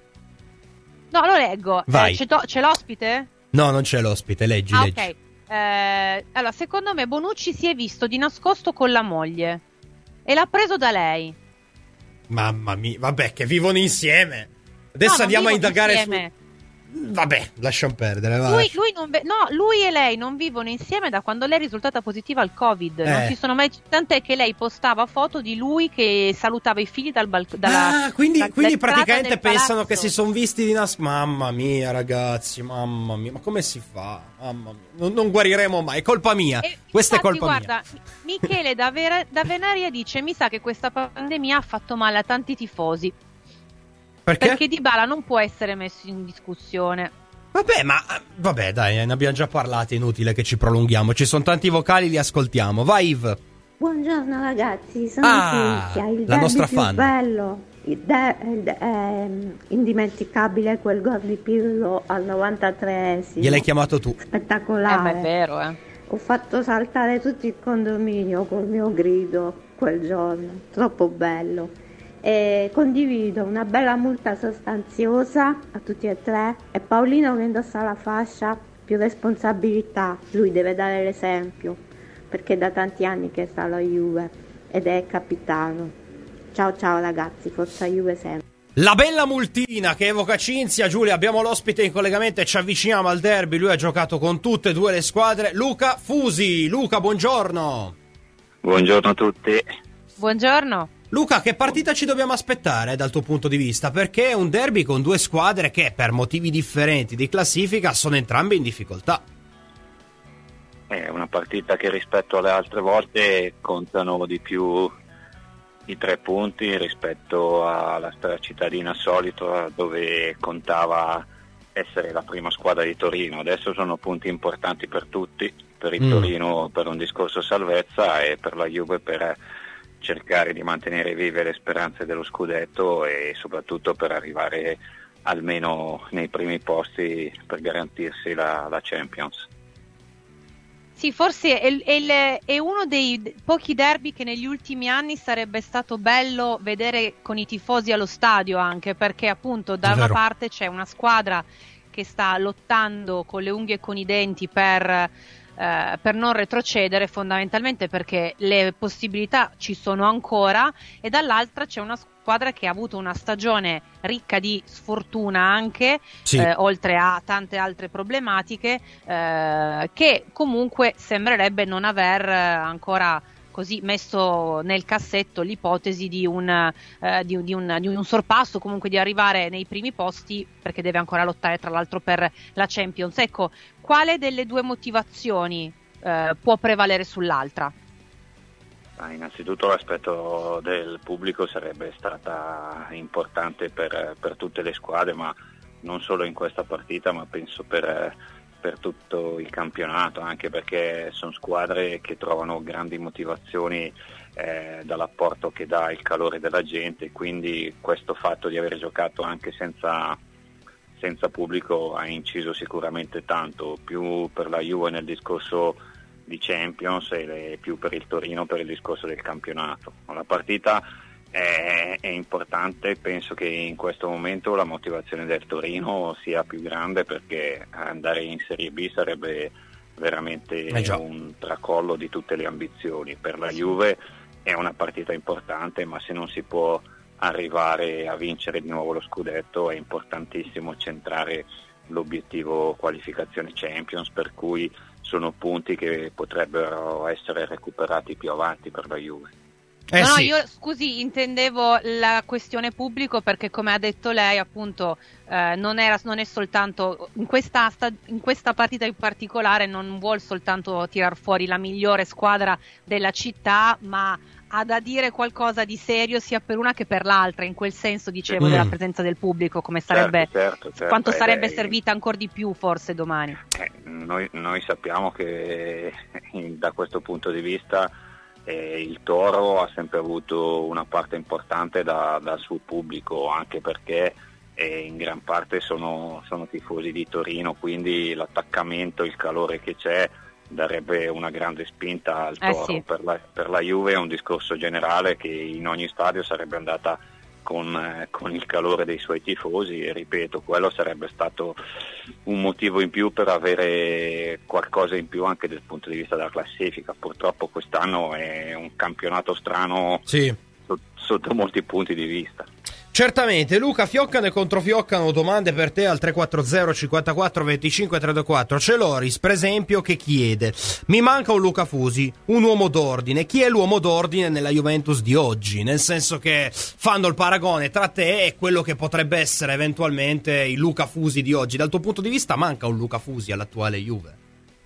No, lo leggo. Vai. Eh, c'è, to- c'è l'ospite? No, non c'è l'ospite. Leggi, Ah, leggi. ok. Eh, allora, secondo me Bonucci si è visto di nascosto con la moglie e l'ha preso da lei. Mamma mia, vabbè, che vivono insieme. Adesso No, non andiamo a vivono indagare insieme. su. Vabbè, lasciamo perdere. Va. Lui, lui non ve- no, lui e lei non vivono insieme da quando lei è risultata positiva al Covid. Non Eh. ci sono mai. Tant'è che lei postava foto di lui che salutava i figli dal balcone. Ah, quindi, da- quindi dall'entrata praticamente del pensano palazzo. che si sono visti di nascosto. Mamma mia, ragazzi, mamma mia, ma come si fa? Mamma mia, non, non guariremo mai. È colpa mia. E Questa infatti, è colpa guarda, mia. Michele da, Vera- da Venaria dice: mi sa che questa pandemia ha fatto male a tanti tifosi. Perché? Perché Dybala non può essere messo in discussione. Vabbè, ma vabbè, dai, ne abbiamo già parlato. È inutile che ci prolunghiamo. Ci sono tanti vocali, li ascoltiamo. Vai, Yves. Buongiorno ragazzi, sono Ah, Cinzia. Il la derby nostra più fan. bello, il de- il de- è indimenticabile quel gol di Pirlo al novantatreesimo. Gliel'hai chiamato tu. Eh, Spettacolare. ma è vero, eh. Ho fatto saltare tutto il condominio col mio grido quel giorno, troppo bello. E condivido una bella multa sostanziosa a tutti e tre, e Paolino che indossa la fascia, più responsabilità, lui deve dare l'esempio, perché è da tanti anni che sta alla Juve ed è capitano. Ciao ciao ragazzi, forza Juve sempre. La bella multina che evoca Cinzia. Giulia, abbiamo l'ospite in collegamento e ci avviciniamo al derby. Lui ha giocato con tutte e due le squadre. Luca Fusi. Luca, buongiorno. Buongiorno a tutti. Buongiorno. Luca, che partita ci dobbiamo aspettare dal tuo punto di vista? Perché è un derby con due squadre che per motivi differenti di classifica sono entrambe in difficoltà. È una partita che rispetto alle altre volte contano di più i tre punti rispetto alla stra cittadina solito, dove contava essere la prima squadra di Torino. Adesso sono punti importanti per tutti, per il Mm. Torino per un discorso salvezza e per la Juve per cercare di mantenere vive le speranze dello scudetto e soprattutto per arrivare almeno nei primi posti per garantirsi la, la Champions. Sì, forse è, è il- è uno dei pochi derby che negli ultimi anni sarebbe stato bello vedere con i tifosi allo stadio, anche perché appunto da È una vero. parte c'è una squadra che sta lottando con le unghie e con i denti per, eh, per non retrocedere, fondamentalmente perché le possibilità ci sono ancora, e dall'altra c'è una squadra che ha avuto una stagione ricca di sfortuna anche, Sì. eh, oltre a tante altre problematiche, eh, che comunque sembrerebbe non aver eh, ancora così messo nel cassetto l'ipotesi di un, eh, di, di un, di un sorpasso, comunque di arrivare nei primi posti, perché deve ancora lottare tra l'altro per la Champions. Ecco, quale delle due motivazioni eh, può prevalere sull'altra? Ah, innanzitutto l'aspetto del pubblico sarebbe stata importante per, per tutte le squadre, ma non solo in questa partita, ma penso per, per tutto il campionato, anche perché sono squadre che trovano grandi motivazioni eh, dall'apporto che dà il calore della gente, quindi questo fatto di aver giocato anche senza, senza pubblico ha inciso sicuramente tanto, più per la Juve nel discorso di Champions e più per il Torino per il discorso del campionato. La partita è, è importante, penso che in questo momento la motivazione del Torino sia più grande, perché andare in Serie B sarebbe veramente eh un tracollo di tutte le ambizioni. Per la Juve è una partita importante, ma se non si può arrivare a vincere di nuovo lo scudetto è importantissimo centrare l'obiettivo qualificazione Champions, per cui sono punti che potrebbero essere recuperati più avanti per la Juve. Eh no, sì. no, io scusi, intendevo la questione pubblico, perché come ha detto lei, appunto, eh, non, era, non è soltanto in questa, in questa partita in particolare, non vuol soltanto tirar fuori la migliore squadra della città, ma ha da dire qualcosa di serio sia per una che per l'altra, in quel senso dicevo, Mm. della presenza del pubblico, come sarebbe, Certo, certo, certo. quanto Eh, sarebbe beh, servita ancora di più forse domani. Eh, noi, noi sappiamo che in, da questo punto di vista eh, il Toro ha sempre avuto una parte importante da, dal suo pubblico, anche perché eh, in gran parte sono, sono tifosi di Torino, quindi l'attaccamento, il calore che c'è darebbe una grande spinta al Toro. Eh sì. per, la, per la Juve è un discorso generale che in ogni stadio sarebbe andata con, eh, con il calore dei suoi tifosi, e ripeto, quello sarebbe stato un motivo in più per avere qualcosa in più anche dal punto di vista della classifica. Purtroppo quest'anno è un campionato strano Sì. so, sotto molti punti di vista. Certamente. Luca, fioccano e controfioccano domande per te al tre quattro zero cinquantaquattro venticinque trentaquattro. C'è Loris, per esempio, che chiede: mi manca un Luca Fusi, un uomo d'ordine. Chi è l'uomo d'ordine nella Juventus di oggi? Nel senso che fanno il paragone tra te e quello che potrebbe essere eventualmente il Luca Fusi di oggi. Dal tuo punto di vista manca un Luca Fusi all'attuale Juve?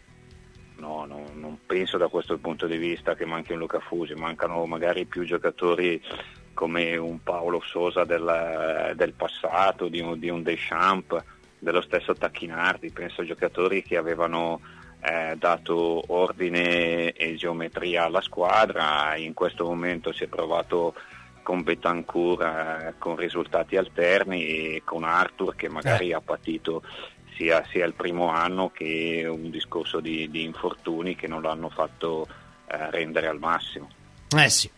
No, no, non penso da questo punto di vista che manchi un Luca Fusi, mancano magari più giocatori come un Paolo Sosa del, del passato, di un, di un Deschamps, dello stesso Tacchinardi. Penso giocatori che avevano eh, dato ordine e geometria alla squadra. In questo momento si è provato con Betancourt eh, con risultati alterni, e con Arthur che magari eh. ha patito sia, sia il primo anno che un discorso di, di infortuni che non l'hanno fatto eh, rendere al massimo. Eh sì.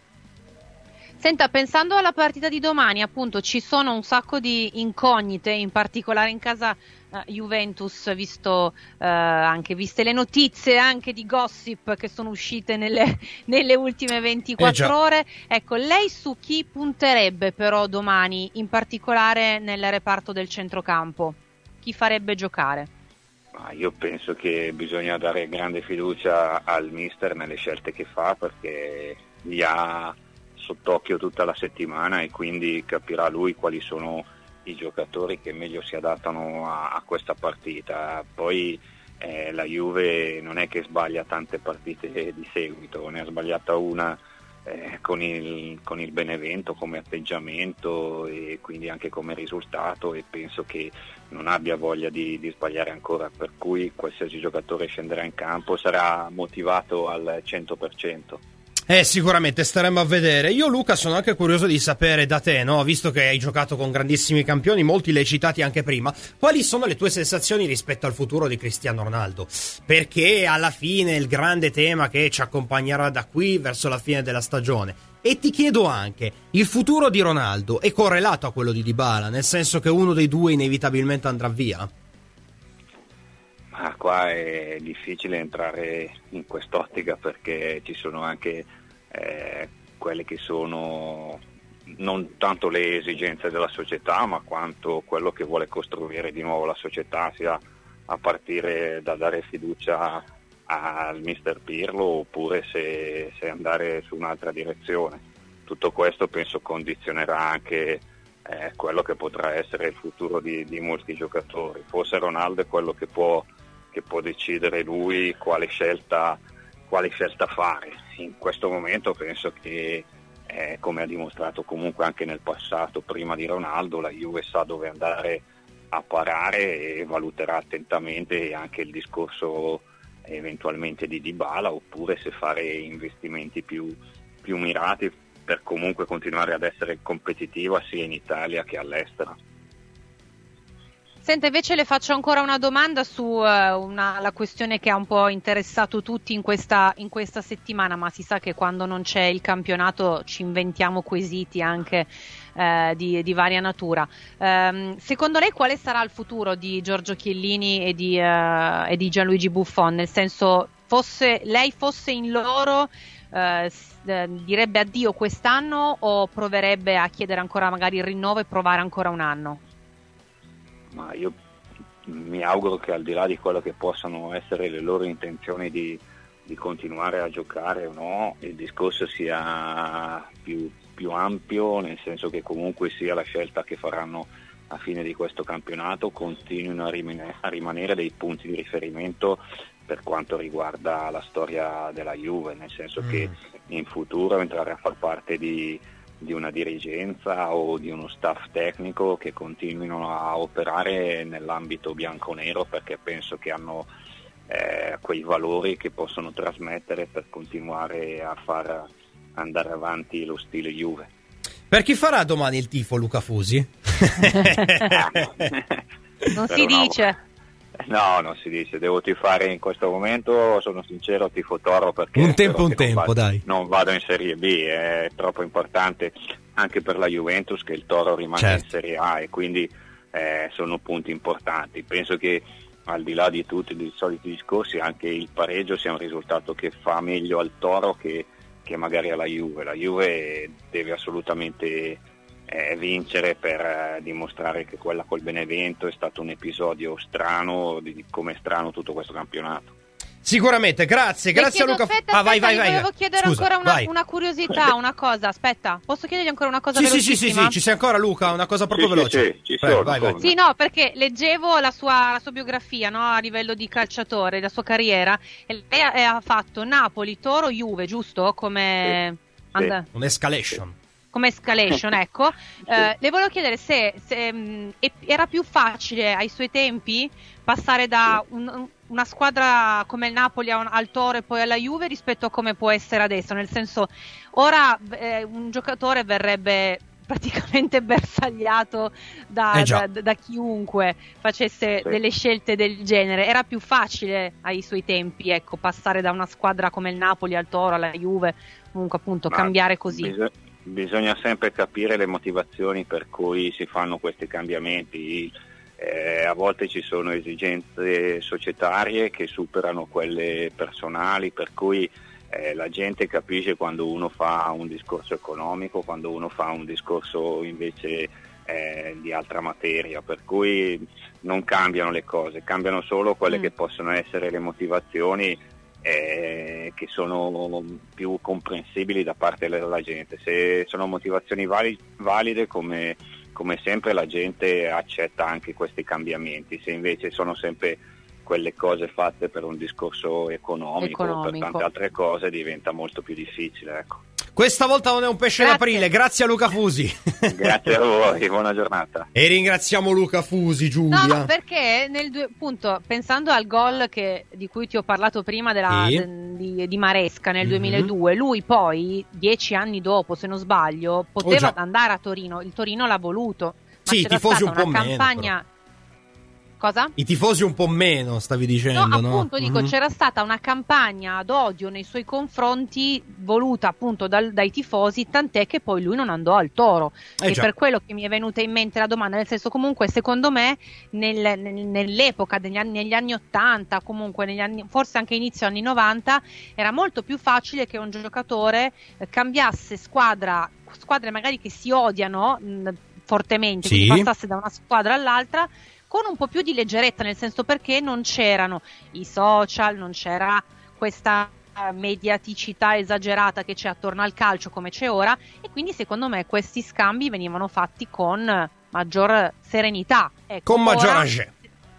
Senta, pensando alla partita di domani, appunto, ci sono un sacco di incognite, in particolare in casa uh, Juventus, visto uh, anche viste le notizie anche di gossip che sono uscite nelle, nelle ultime ventiquattro Eh, ore. Ecco, lei su chi punterebbe però domani, in particolare nel reparto del centrocampo? Chi farebbe giocare? Ma io penso che bisogna dare grande fiducia al mister nelle scelte che fa, perché li ha sott'occhio tutta la settimana e quindi capirà lui quali sono i giocatori che meglio si adattano a, a questa partita. Poi eh, la Juve non è che sbaglia tante partite di seguito, ne ha sbagliata una eh, con, il, con il Benevento come atteggiamento e quindi anche come risultato, e penso che non abbia voglia di, di sbagliare ancora, per cui qualsiasi giocatore scenderà in campo sarà motivato al cento per cento. Eh, sicuramente staremo a vedere. Io, Luca, sono anche curioso di sapere da te, no? Visto che hai giocato con grandissimi campioni, molti li hai citati anche prima, quali sono le tue sensazioni rispetto al futuro di Cristiano Ronaldo? Perché alla fine il grande tema che ci accompagnerà da qui verso la fine della stagione. E ti chiedo anche, il futuro di Ronaldo è correlato a quello di Dybala, nel senso che uno dei due inevitabilmente andrà via? Ma qua è difficile entrare in quest'ottica, perché ci sono anche eh, quelle che sono non tanto le esigenze della società, ma quanto quello che vuole costruire di nuovo la società, sia a partire da dare fiducia al mister Pirlo, oppure se, se andare su un'altra direzione. Tutto questo penso condizionerà anche eh, quello che potrà essere il futuro di, di molti giocatori. Forse Ronaldo è quello che può, che può decidere lui quale scelta, quale scelta fare. In questo momento penso che, eh, come ha dimostrato comunque anche nel passato, prima di Ronaldo, la Juve sa dove andare a parare e valuterà attentamente anche il discorso eventualmente di Dybala, oppure se fare investimenti più, più mirati per comunque continuare ad essere competitiva sia in Italia che all'estero. Senta, invece le faccio ancora una domanda su uh, una, la questione che ha un po' interessato tutti in questa, in questa settimana, ma si sa che quando non c'è il campionato ci inventiamo quesiti anche uh, di, di varia natura. Um, secondo lei quale sarà il futuro di Giorgio Chiellini e di, uh, e di Gianluigi Buffon? Nel senso, fosse, lei fosse in loro, uh, direbbe addio quest'anno o proverebbe a chiedere ancora magari il rinnovo e provare ancora un anno? Ma io mi auguro che al di là di quello che possano essere le loro intenzioni di, di continuare a giocare o no, il discorso sia più, più ampio, nel senso che comunque sia la scelta che faranno a fine di questo campionato continuino a, rimane, a rimanere dei punti di riferimento per quanto riguarda la storia della Juve, nel senso mm. che in futuro entrare a far parte di di una dirigenza o di uno staff tecnico che continuino a operare nell'ambito bianconero, perché penso che hanno eh, quei valori che possono trasmettere per continuare a far andare avanti lo stile Juve. Per chi farà domani il tifo, Luca Fusi? Non si dice. No, non si dice, devo tifare in questo momento, sono sincero, tifo Toro perché un tempo un tempo, vado, dai. Non vado in Serie B, è troppo importante anche per la Juventus che il Toro rimanga certo. in Serie A, e quindi eh, sono punti importanti. Penso che al di là di tutti i soliti discorsi anche il pareggio sia un risultato che fa meglio al Toro che, che magari alla Juve. La Juve deve assolutamente Eh, vincere per eh, dimostrare che quella col Benevento è stato un episodio strano, di, di come è strano tutto questo campionato. Sicuramente, grazie, Le grazie chiedo, a Luca. Aspetta, ah, aspetta, vai, vai, vai. Volevo chiedere Scusa, ancora una, vai. una curiosità, una cosa. Aspetta, posso chiedergli ancora una cosa sì, velocissima? Sì, sì, sì, sì, ci sei ancora, Luca, una cosa proprio sì, veloce. Sì, sì, ci sono, vai, vai. Sì, no, perché leggevo la sua, la sua biografia, no, a livello di calciatore, la sua carriera, e lei ha, ha fatto Napoli, Toro, Juve, giusto? Come sì, sì. And- un'escalation. come escalation, ecco. Eh, le volevo chiedere se, se mh, era più facile ai suoi tempi passare da un, una squadra come il Napoli a un, al Toro e poi alla Juve rispetto a come può essere adesso, nel senso ora eh, un giocatore verrebbe praticamente bersagliato da, eh da, da chiunque facesse sì. delle scelte del genere. Era più facile ai suoi tempi, ecco, passare da una squadra come il Napoli al Toro, alla Juve, comunque appunto Ma cambiare così. Bisog- bisogna sempre capire le motivazioni per cui si fanno questi cambiamenti. Eh, a volte ci sono esigenze societarie che superano quelle personali, per cui Eh, la gente capisce quando uno fa un discorso economico, quando uno fa un discorso invece eh, di altra materia, per cui non cambiano le cose, cambiano solo quelle mm. che possono essere le motivazioni eh, che sono più comprensibili da parte della gente. Se sono motivazioni vali- valide come, come sempre la gente accetta anche questi cambiamenti, se invece sono sempre quelle cose fatte per un discorso economico, economico. o per tante altre cose diventa molto più difficile, ecco. Questa volta non è un pesce Grazie. d'aprile, grazie a Luca Fusi. Grazie a voi, buona giornata. E ringraziamo Luca Fusi, Giulia. No, perché nel due, appunto, pensando al gol che, di cui ti ho parlato prima della, sì. de, di, di Maresca nel mm-hmm. duemiladue, lui poi, dieci anni dopo, se non sbaglio, poteva oh, andare a Torino, il Torino l'ha voluto. Ma sì, i c'era tifosi stata un po' una meno, campagna... però. Cosa? I tifosi un po' meno, stavi dicendo, no? no? appunto dico, mm-hmm. c'era stata una campagna ad odio nei suoi confronti voluta appunto dal, dai tifosi, tant'è che poi lui non andò al Toro. Eh e già. per quello che mi è venuta in mente la domanda, nel senso, comunque secondo me nel, nel, nell'epoca degli anni, negli anni ottanta, comunque negli anni, forse anche inizio anni novanta, era molto più facile che un giocatore eh, cambiasse squadra, squadre magari che si odiano mh, fortemente, sì. quindi passasse da una squadra all'altra con un po' più di leggerezza, nel senso, perché non c'erano i social, non c'era questa mediaticità esagerata che c'è attorno al calcio come c'è ora, e quindi secondo me questi scambi venivano fatti con maggior serenità. Ecco, con maggior ora, agé.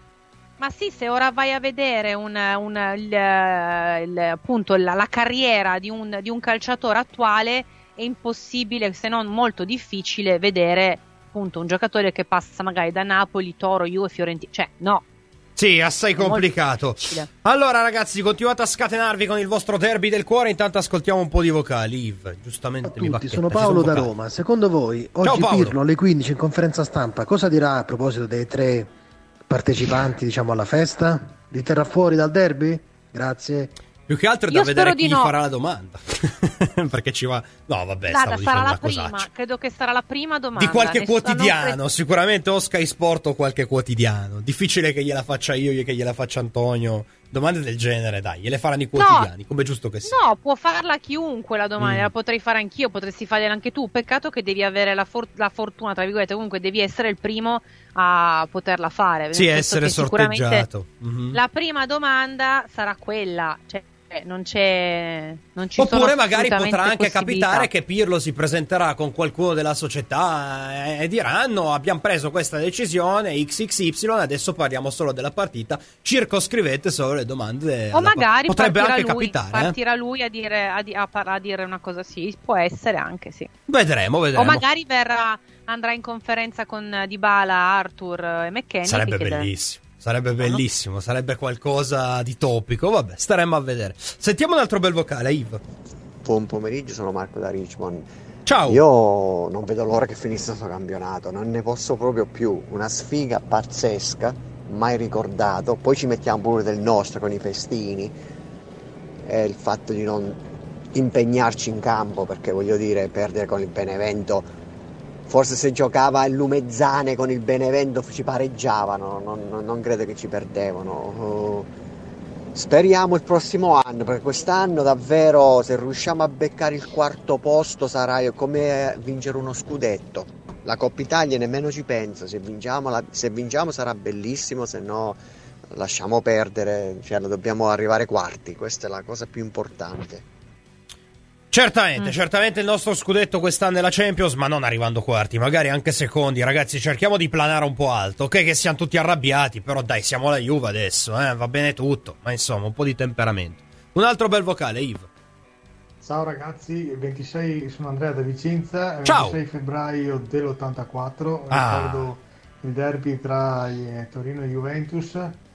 ma sì, se ora vai a vedere un, un, il, il, appunto la, la carriera di un, di un calciatore attuale, è impossibile, se non molto difficile, vedere appunto un giocatore che passa magari da Napoli, Toro, Juve, Fiorentina, cioè no. Sì, assai complicato. Allora ragazzi, continuate a scatenarvi con il vostro derby del cuore, intanto ascoltiamo un po' di vocali. Yves, giustamente a tutti, mi bacchetta, sono Paolo da Roma. Secondo voi oggi Ciao, Pirlo alle quindici in conferenza stampa cosa dirà a proposito dei tre partecipanti, diciamo, alla festa? Li terrà fuori dal derby? Grazie. Più che altro è da vedere chi no. farà la domanda. Perché ci va. No, vabbè, Guarda, stavo sarà dicendo la una prima. Credo che sarà la prima domanda. Di qualche Nessuno quotidiano, pre... sicuramente o Sky Sport o qualche quotidiano. Difficile che gliela faccia io, che gliela faccia Antonio. Domande del genere, dai, gliele faranno i quotidiani, no, come giusto che sia. No, può farla chiunque la domanda, mm. la potrei fare anch'io, potresti farla anche tu. Peccato che devi avere la, for- la fortuna, tra virgolette, comunque devi essere il primo a poterla fare. Sì, essere sorteggiato. Mm-hmm. La prima domanda sarà quella, cioè non c'è non ci oppure sono magari potrà anche capitare che Pirlo si presenterà con qualcuno della società e diranno abbiamo preso questa decisione X X Y, adesso parliamo solo della partita, circoscrivete solo le domande o magari pa- potrebbe anche lui, capitare partirà eh? lui a dire, a, di, a, a dire una cosa, sì, può essere anche, sì, vedremo vedremo o magari verrà, andrà in conferenza con Dybala, Arthur e McKennie. Sarebbe bellissimo. Sarebbe bellissimo, no? Sarebbe qualcosa di topico. Vabbè, staremmo a vedere. Sentiamo un altro bel vocale, Yves. Buon pomeriggio, sono Marco da Richmond. Ciao. Io non vedo l'ora che finisse questo campionato, non ne posso proprio più. Una sfiga pazzesca, mai ricordato. Poi ci mettiamo pure del nostro con i festini e il fatto di non impegnarci in campo, perché voglio dire, perdere con il Benevento. Forse se giocava il Lumezzane con il Benevento ci pareggiavano, non, non credo che ci perdevano. Uh, speriamo il prossimo anno, perché quest'anno davvero, se riusciamo a beccare il quarto posto, sarà come vincere uno scudetto. La Coppa Italia nemmeno ci penso, se vinciamo, la, se vinciamo sarà bellissimo, se no lasciamo perdere, cioè dobbiamo arrivare quarti, questa è la cosa più importante. Certamente, mm. certamente il nostro scudetto quest'anno è la Champions, ma non arrivando quarti, magari anche secondi, ragazzi, cerchiamo di planare un po' alto, ok che siamo tutti arrabbiati, però dai, siamo la Juve adesso, eh, va bene tutto, ma insomma, un po' di temperamento. Un altro bel vocale, Yves. Ciao ragazzi, ventisei, sono Andrea da Vicenza, Ciao. ventisei febbraio dell'ottantaquattro, ah. ricordo il derby tra Torino e Juventus,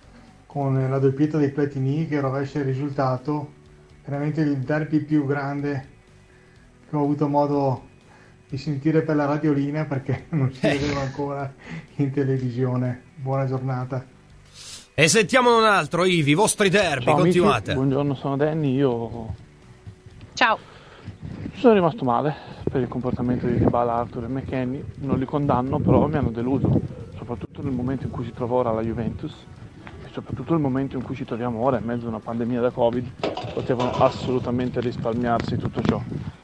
con la doppietta dei Platini che rovescia il risultato. Veramente il derby più grande che ho avuto modo di sentire per la radiolina, perché non si vedeva ancora in televisione. Buona giornata. E sentiamo un altro, Ivi, i vostri derby, ciao, continuate. Amici, buongiorno, sono Danny, io ciao. Sono rimasto male per il comportamento di Dybala, Arthur e McKennie, non li condanno, però mi hanno deluso, soprattutto nel momento in cui si trova ora la Juventus. Soprattutto nel momento in cui ci troviamo ora, in mezzo a una pandemia da Covid, potevano assolutamente risparmiarsi tutto ciò.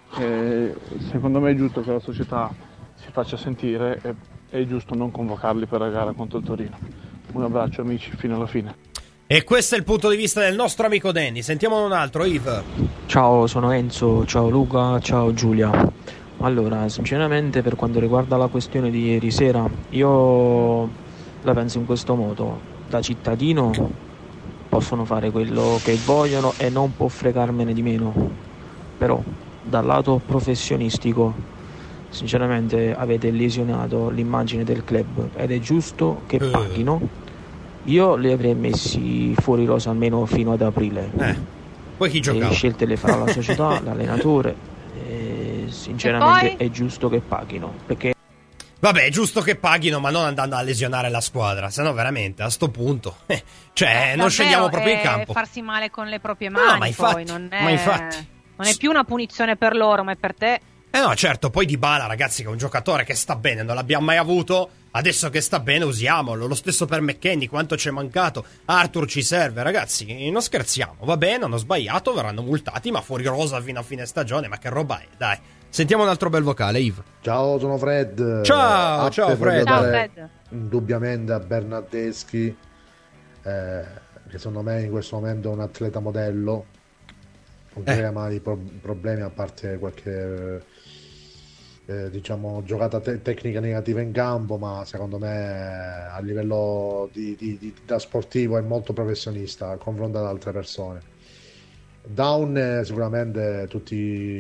E secondo me è giusto che la società si faccia sentire e è giusto non convocarli per la gara contro il Torino. Un abbraccio amici, fino alla fine. E questo è il punto di vista del nostro amico Danny. Sentiamo un altro, Yves. Ciao, sono Enzo, ciao Luca, ciao Giulia. Allora, sinceramente per quanto riguarda la questione di ieri sera, io la penso in questo modo. Da cittadino possono fare quello che vogliono e non può fregarmene di meno, però dal lato professionistico sinceramente avete lesionato l'immagine del club ed è giusto che paghino. Io li avrei messi fuori rosa almeno fino ad aprile. Eh, poi chi giocava? Le scelte le farà la società, l'allenatore e sinceramente e è giusto che paghino, perché vabbè, è giusto che paghino, ma non andando a lesionare la squadra, se no veramente a sto punto eh, cioè eh, non scendiamo proprio in campo. Farsi male con le proprie mani, no, ma infatti, poi non è, ma infatti non è più una punizione per loro, ma è per te. Eh no, certo, poi Dybala, ragazzi, che è un giocatore che sta bene, non l'abbiamo mai avuto, adesso che sta bene usiamolo, lo stesso per McKennie, quanto ci è mancato, Arthur ci serve, ragazzi, non scherziamo, va bene, hanno sbagliato, verranno multati, ma fuori rosa fino a fine stagione, ma che roba è, dai. Sentiamo un altro bel vocale, Yves. Ciao, sono Fred. Ciao, Appe ciao Fred. Ciao Fred. Indubbiamente a Bernardeschi, eh, che secondo me in questo momento è un atleta modello, non eh. crea mai pro- problemi a parte qualche eh, diciamo giocata te- tecnica negativa in campo, ma secondo me a livello di, di, di, da sportivo è molto professionista a confronto ad altre persone. Down eh, sicuramente tutti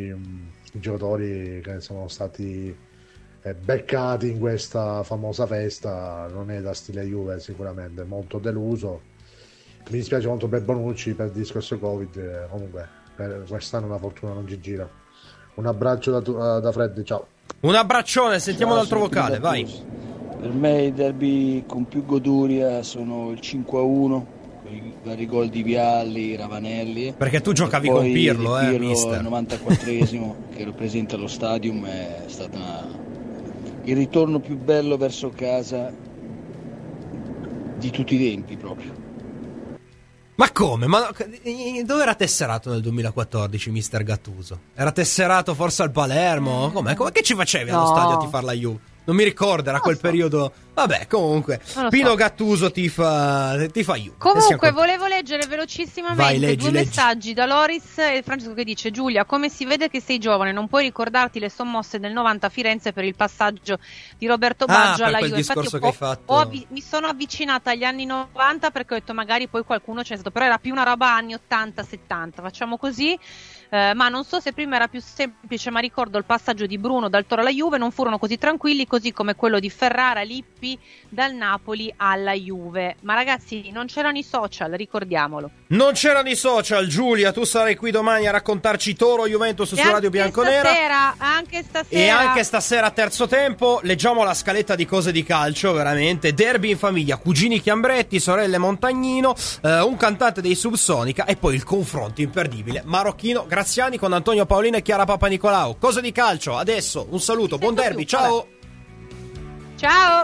i giocatori che sono stati eh, beccati in questa famosa festa, non è da stile Juve, sicuramente molto deluso. Mi dispiace molto per Bonucci per il discorso Covid, eh, comunque per quest'anno la fortuna non ci gira. Un abbraccio da, da Fred, ciao. Un abbraccione, sentiamo ciao, un altro vocale, vai. Per me i derby con più goduria sono il cinque a uno, i vari gol di Vialli, Ravanelli. Perché tu giocavi con Pirlo, eh, Pirlo mister. al novantaquattresimo che ero presente allo stadium, è stata una... il ritorno più bello verso casa di tutti i tempi proprio. Ma come? Ma dove era tesserato nel duemilaquattordici mister Gattuso? Era tesserato forse al Palermo? Com'è? Come che ci facevi allo No. stadio a tifare la Juve? Non mi ricordo, era quel so. periodo. Vabbè, comunque, Non lo Pino so. Gattuso tifa, tifa Juve. E siamo Comunque contenti. volevo leggere velocissimamente Vai, leggi, due leggi. messaggi da Loris e Francesco che dice: Giulia, come si vede che sei giovane, non puoi ricordarti le sommosse del novanta a Firenze per il passaggio di Roberto Ah, Baggio per alla quel Juve. Infatti discorso ho- che hai fatto. ho avvi- mi sono avvicinata agli anni novanta perché ho detto magari poi qualcuno c'è stato, però era più una roba anni ottanta settanta, facciamo così. Eh, ma non so se prima era più semplice, ma ricordo il passaggio di Bruno dal Toro alla Juve, non furono così tranquilli, così come quello di Ferrara, Lippi dal Napoli alla Juve. Ma ragazzi, non c'erano i social, ricordiamolo. Non c'erano i social, Giulia, tu sarai qui domani a raccontarci Toro Juventus su E Radio anche Bianconera. stasera, anche stasera. E anche stasera a terzo tempo leggiamo la scaletta di cose di calcio, veramente. Derby in famiglia, cugini Chiambretti, sorelle Montagnino, eh, un cantante dei Subsonica e poi il confronto imperdibile Marocchino Graziani con Antonio Paolino e Chiara Papanicolau. Cose di calcio, adesso un saluto, buon derby, più, ciao! Ciao!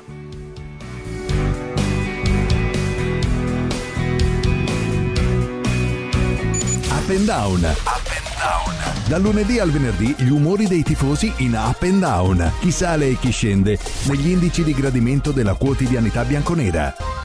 Up and Down. Up and Down. Dal lunedì al venerdì gli umori dei tifosi in Up and Down. Chi sale e chi scende negli indici di gradimento della quotidianità bianconera.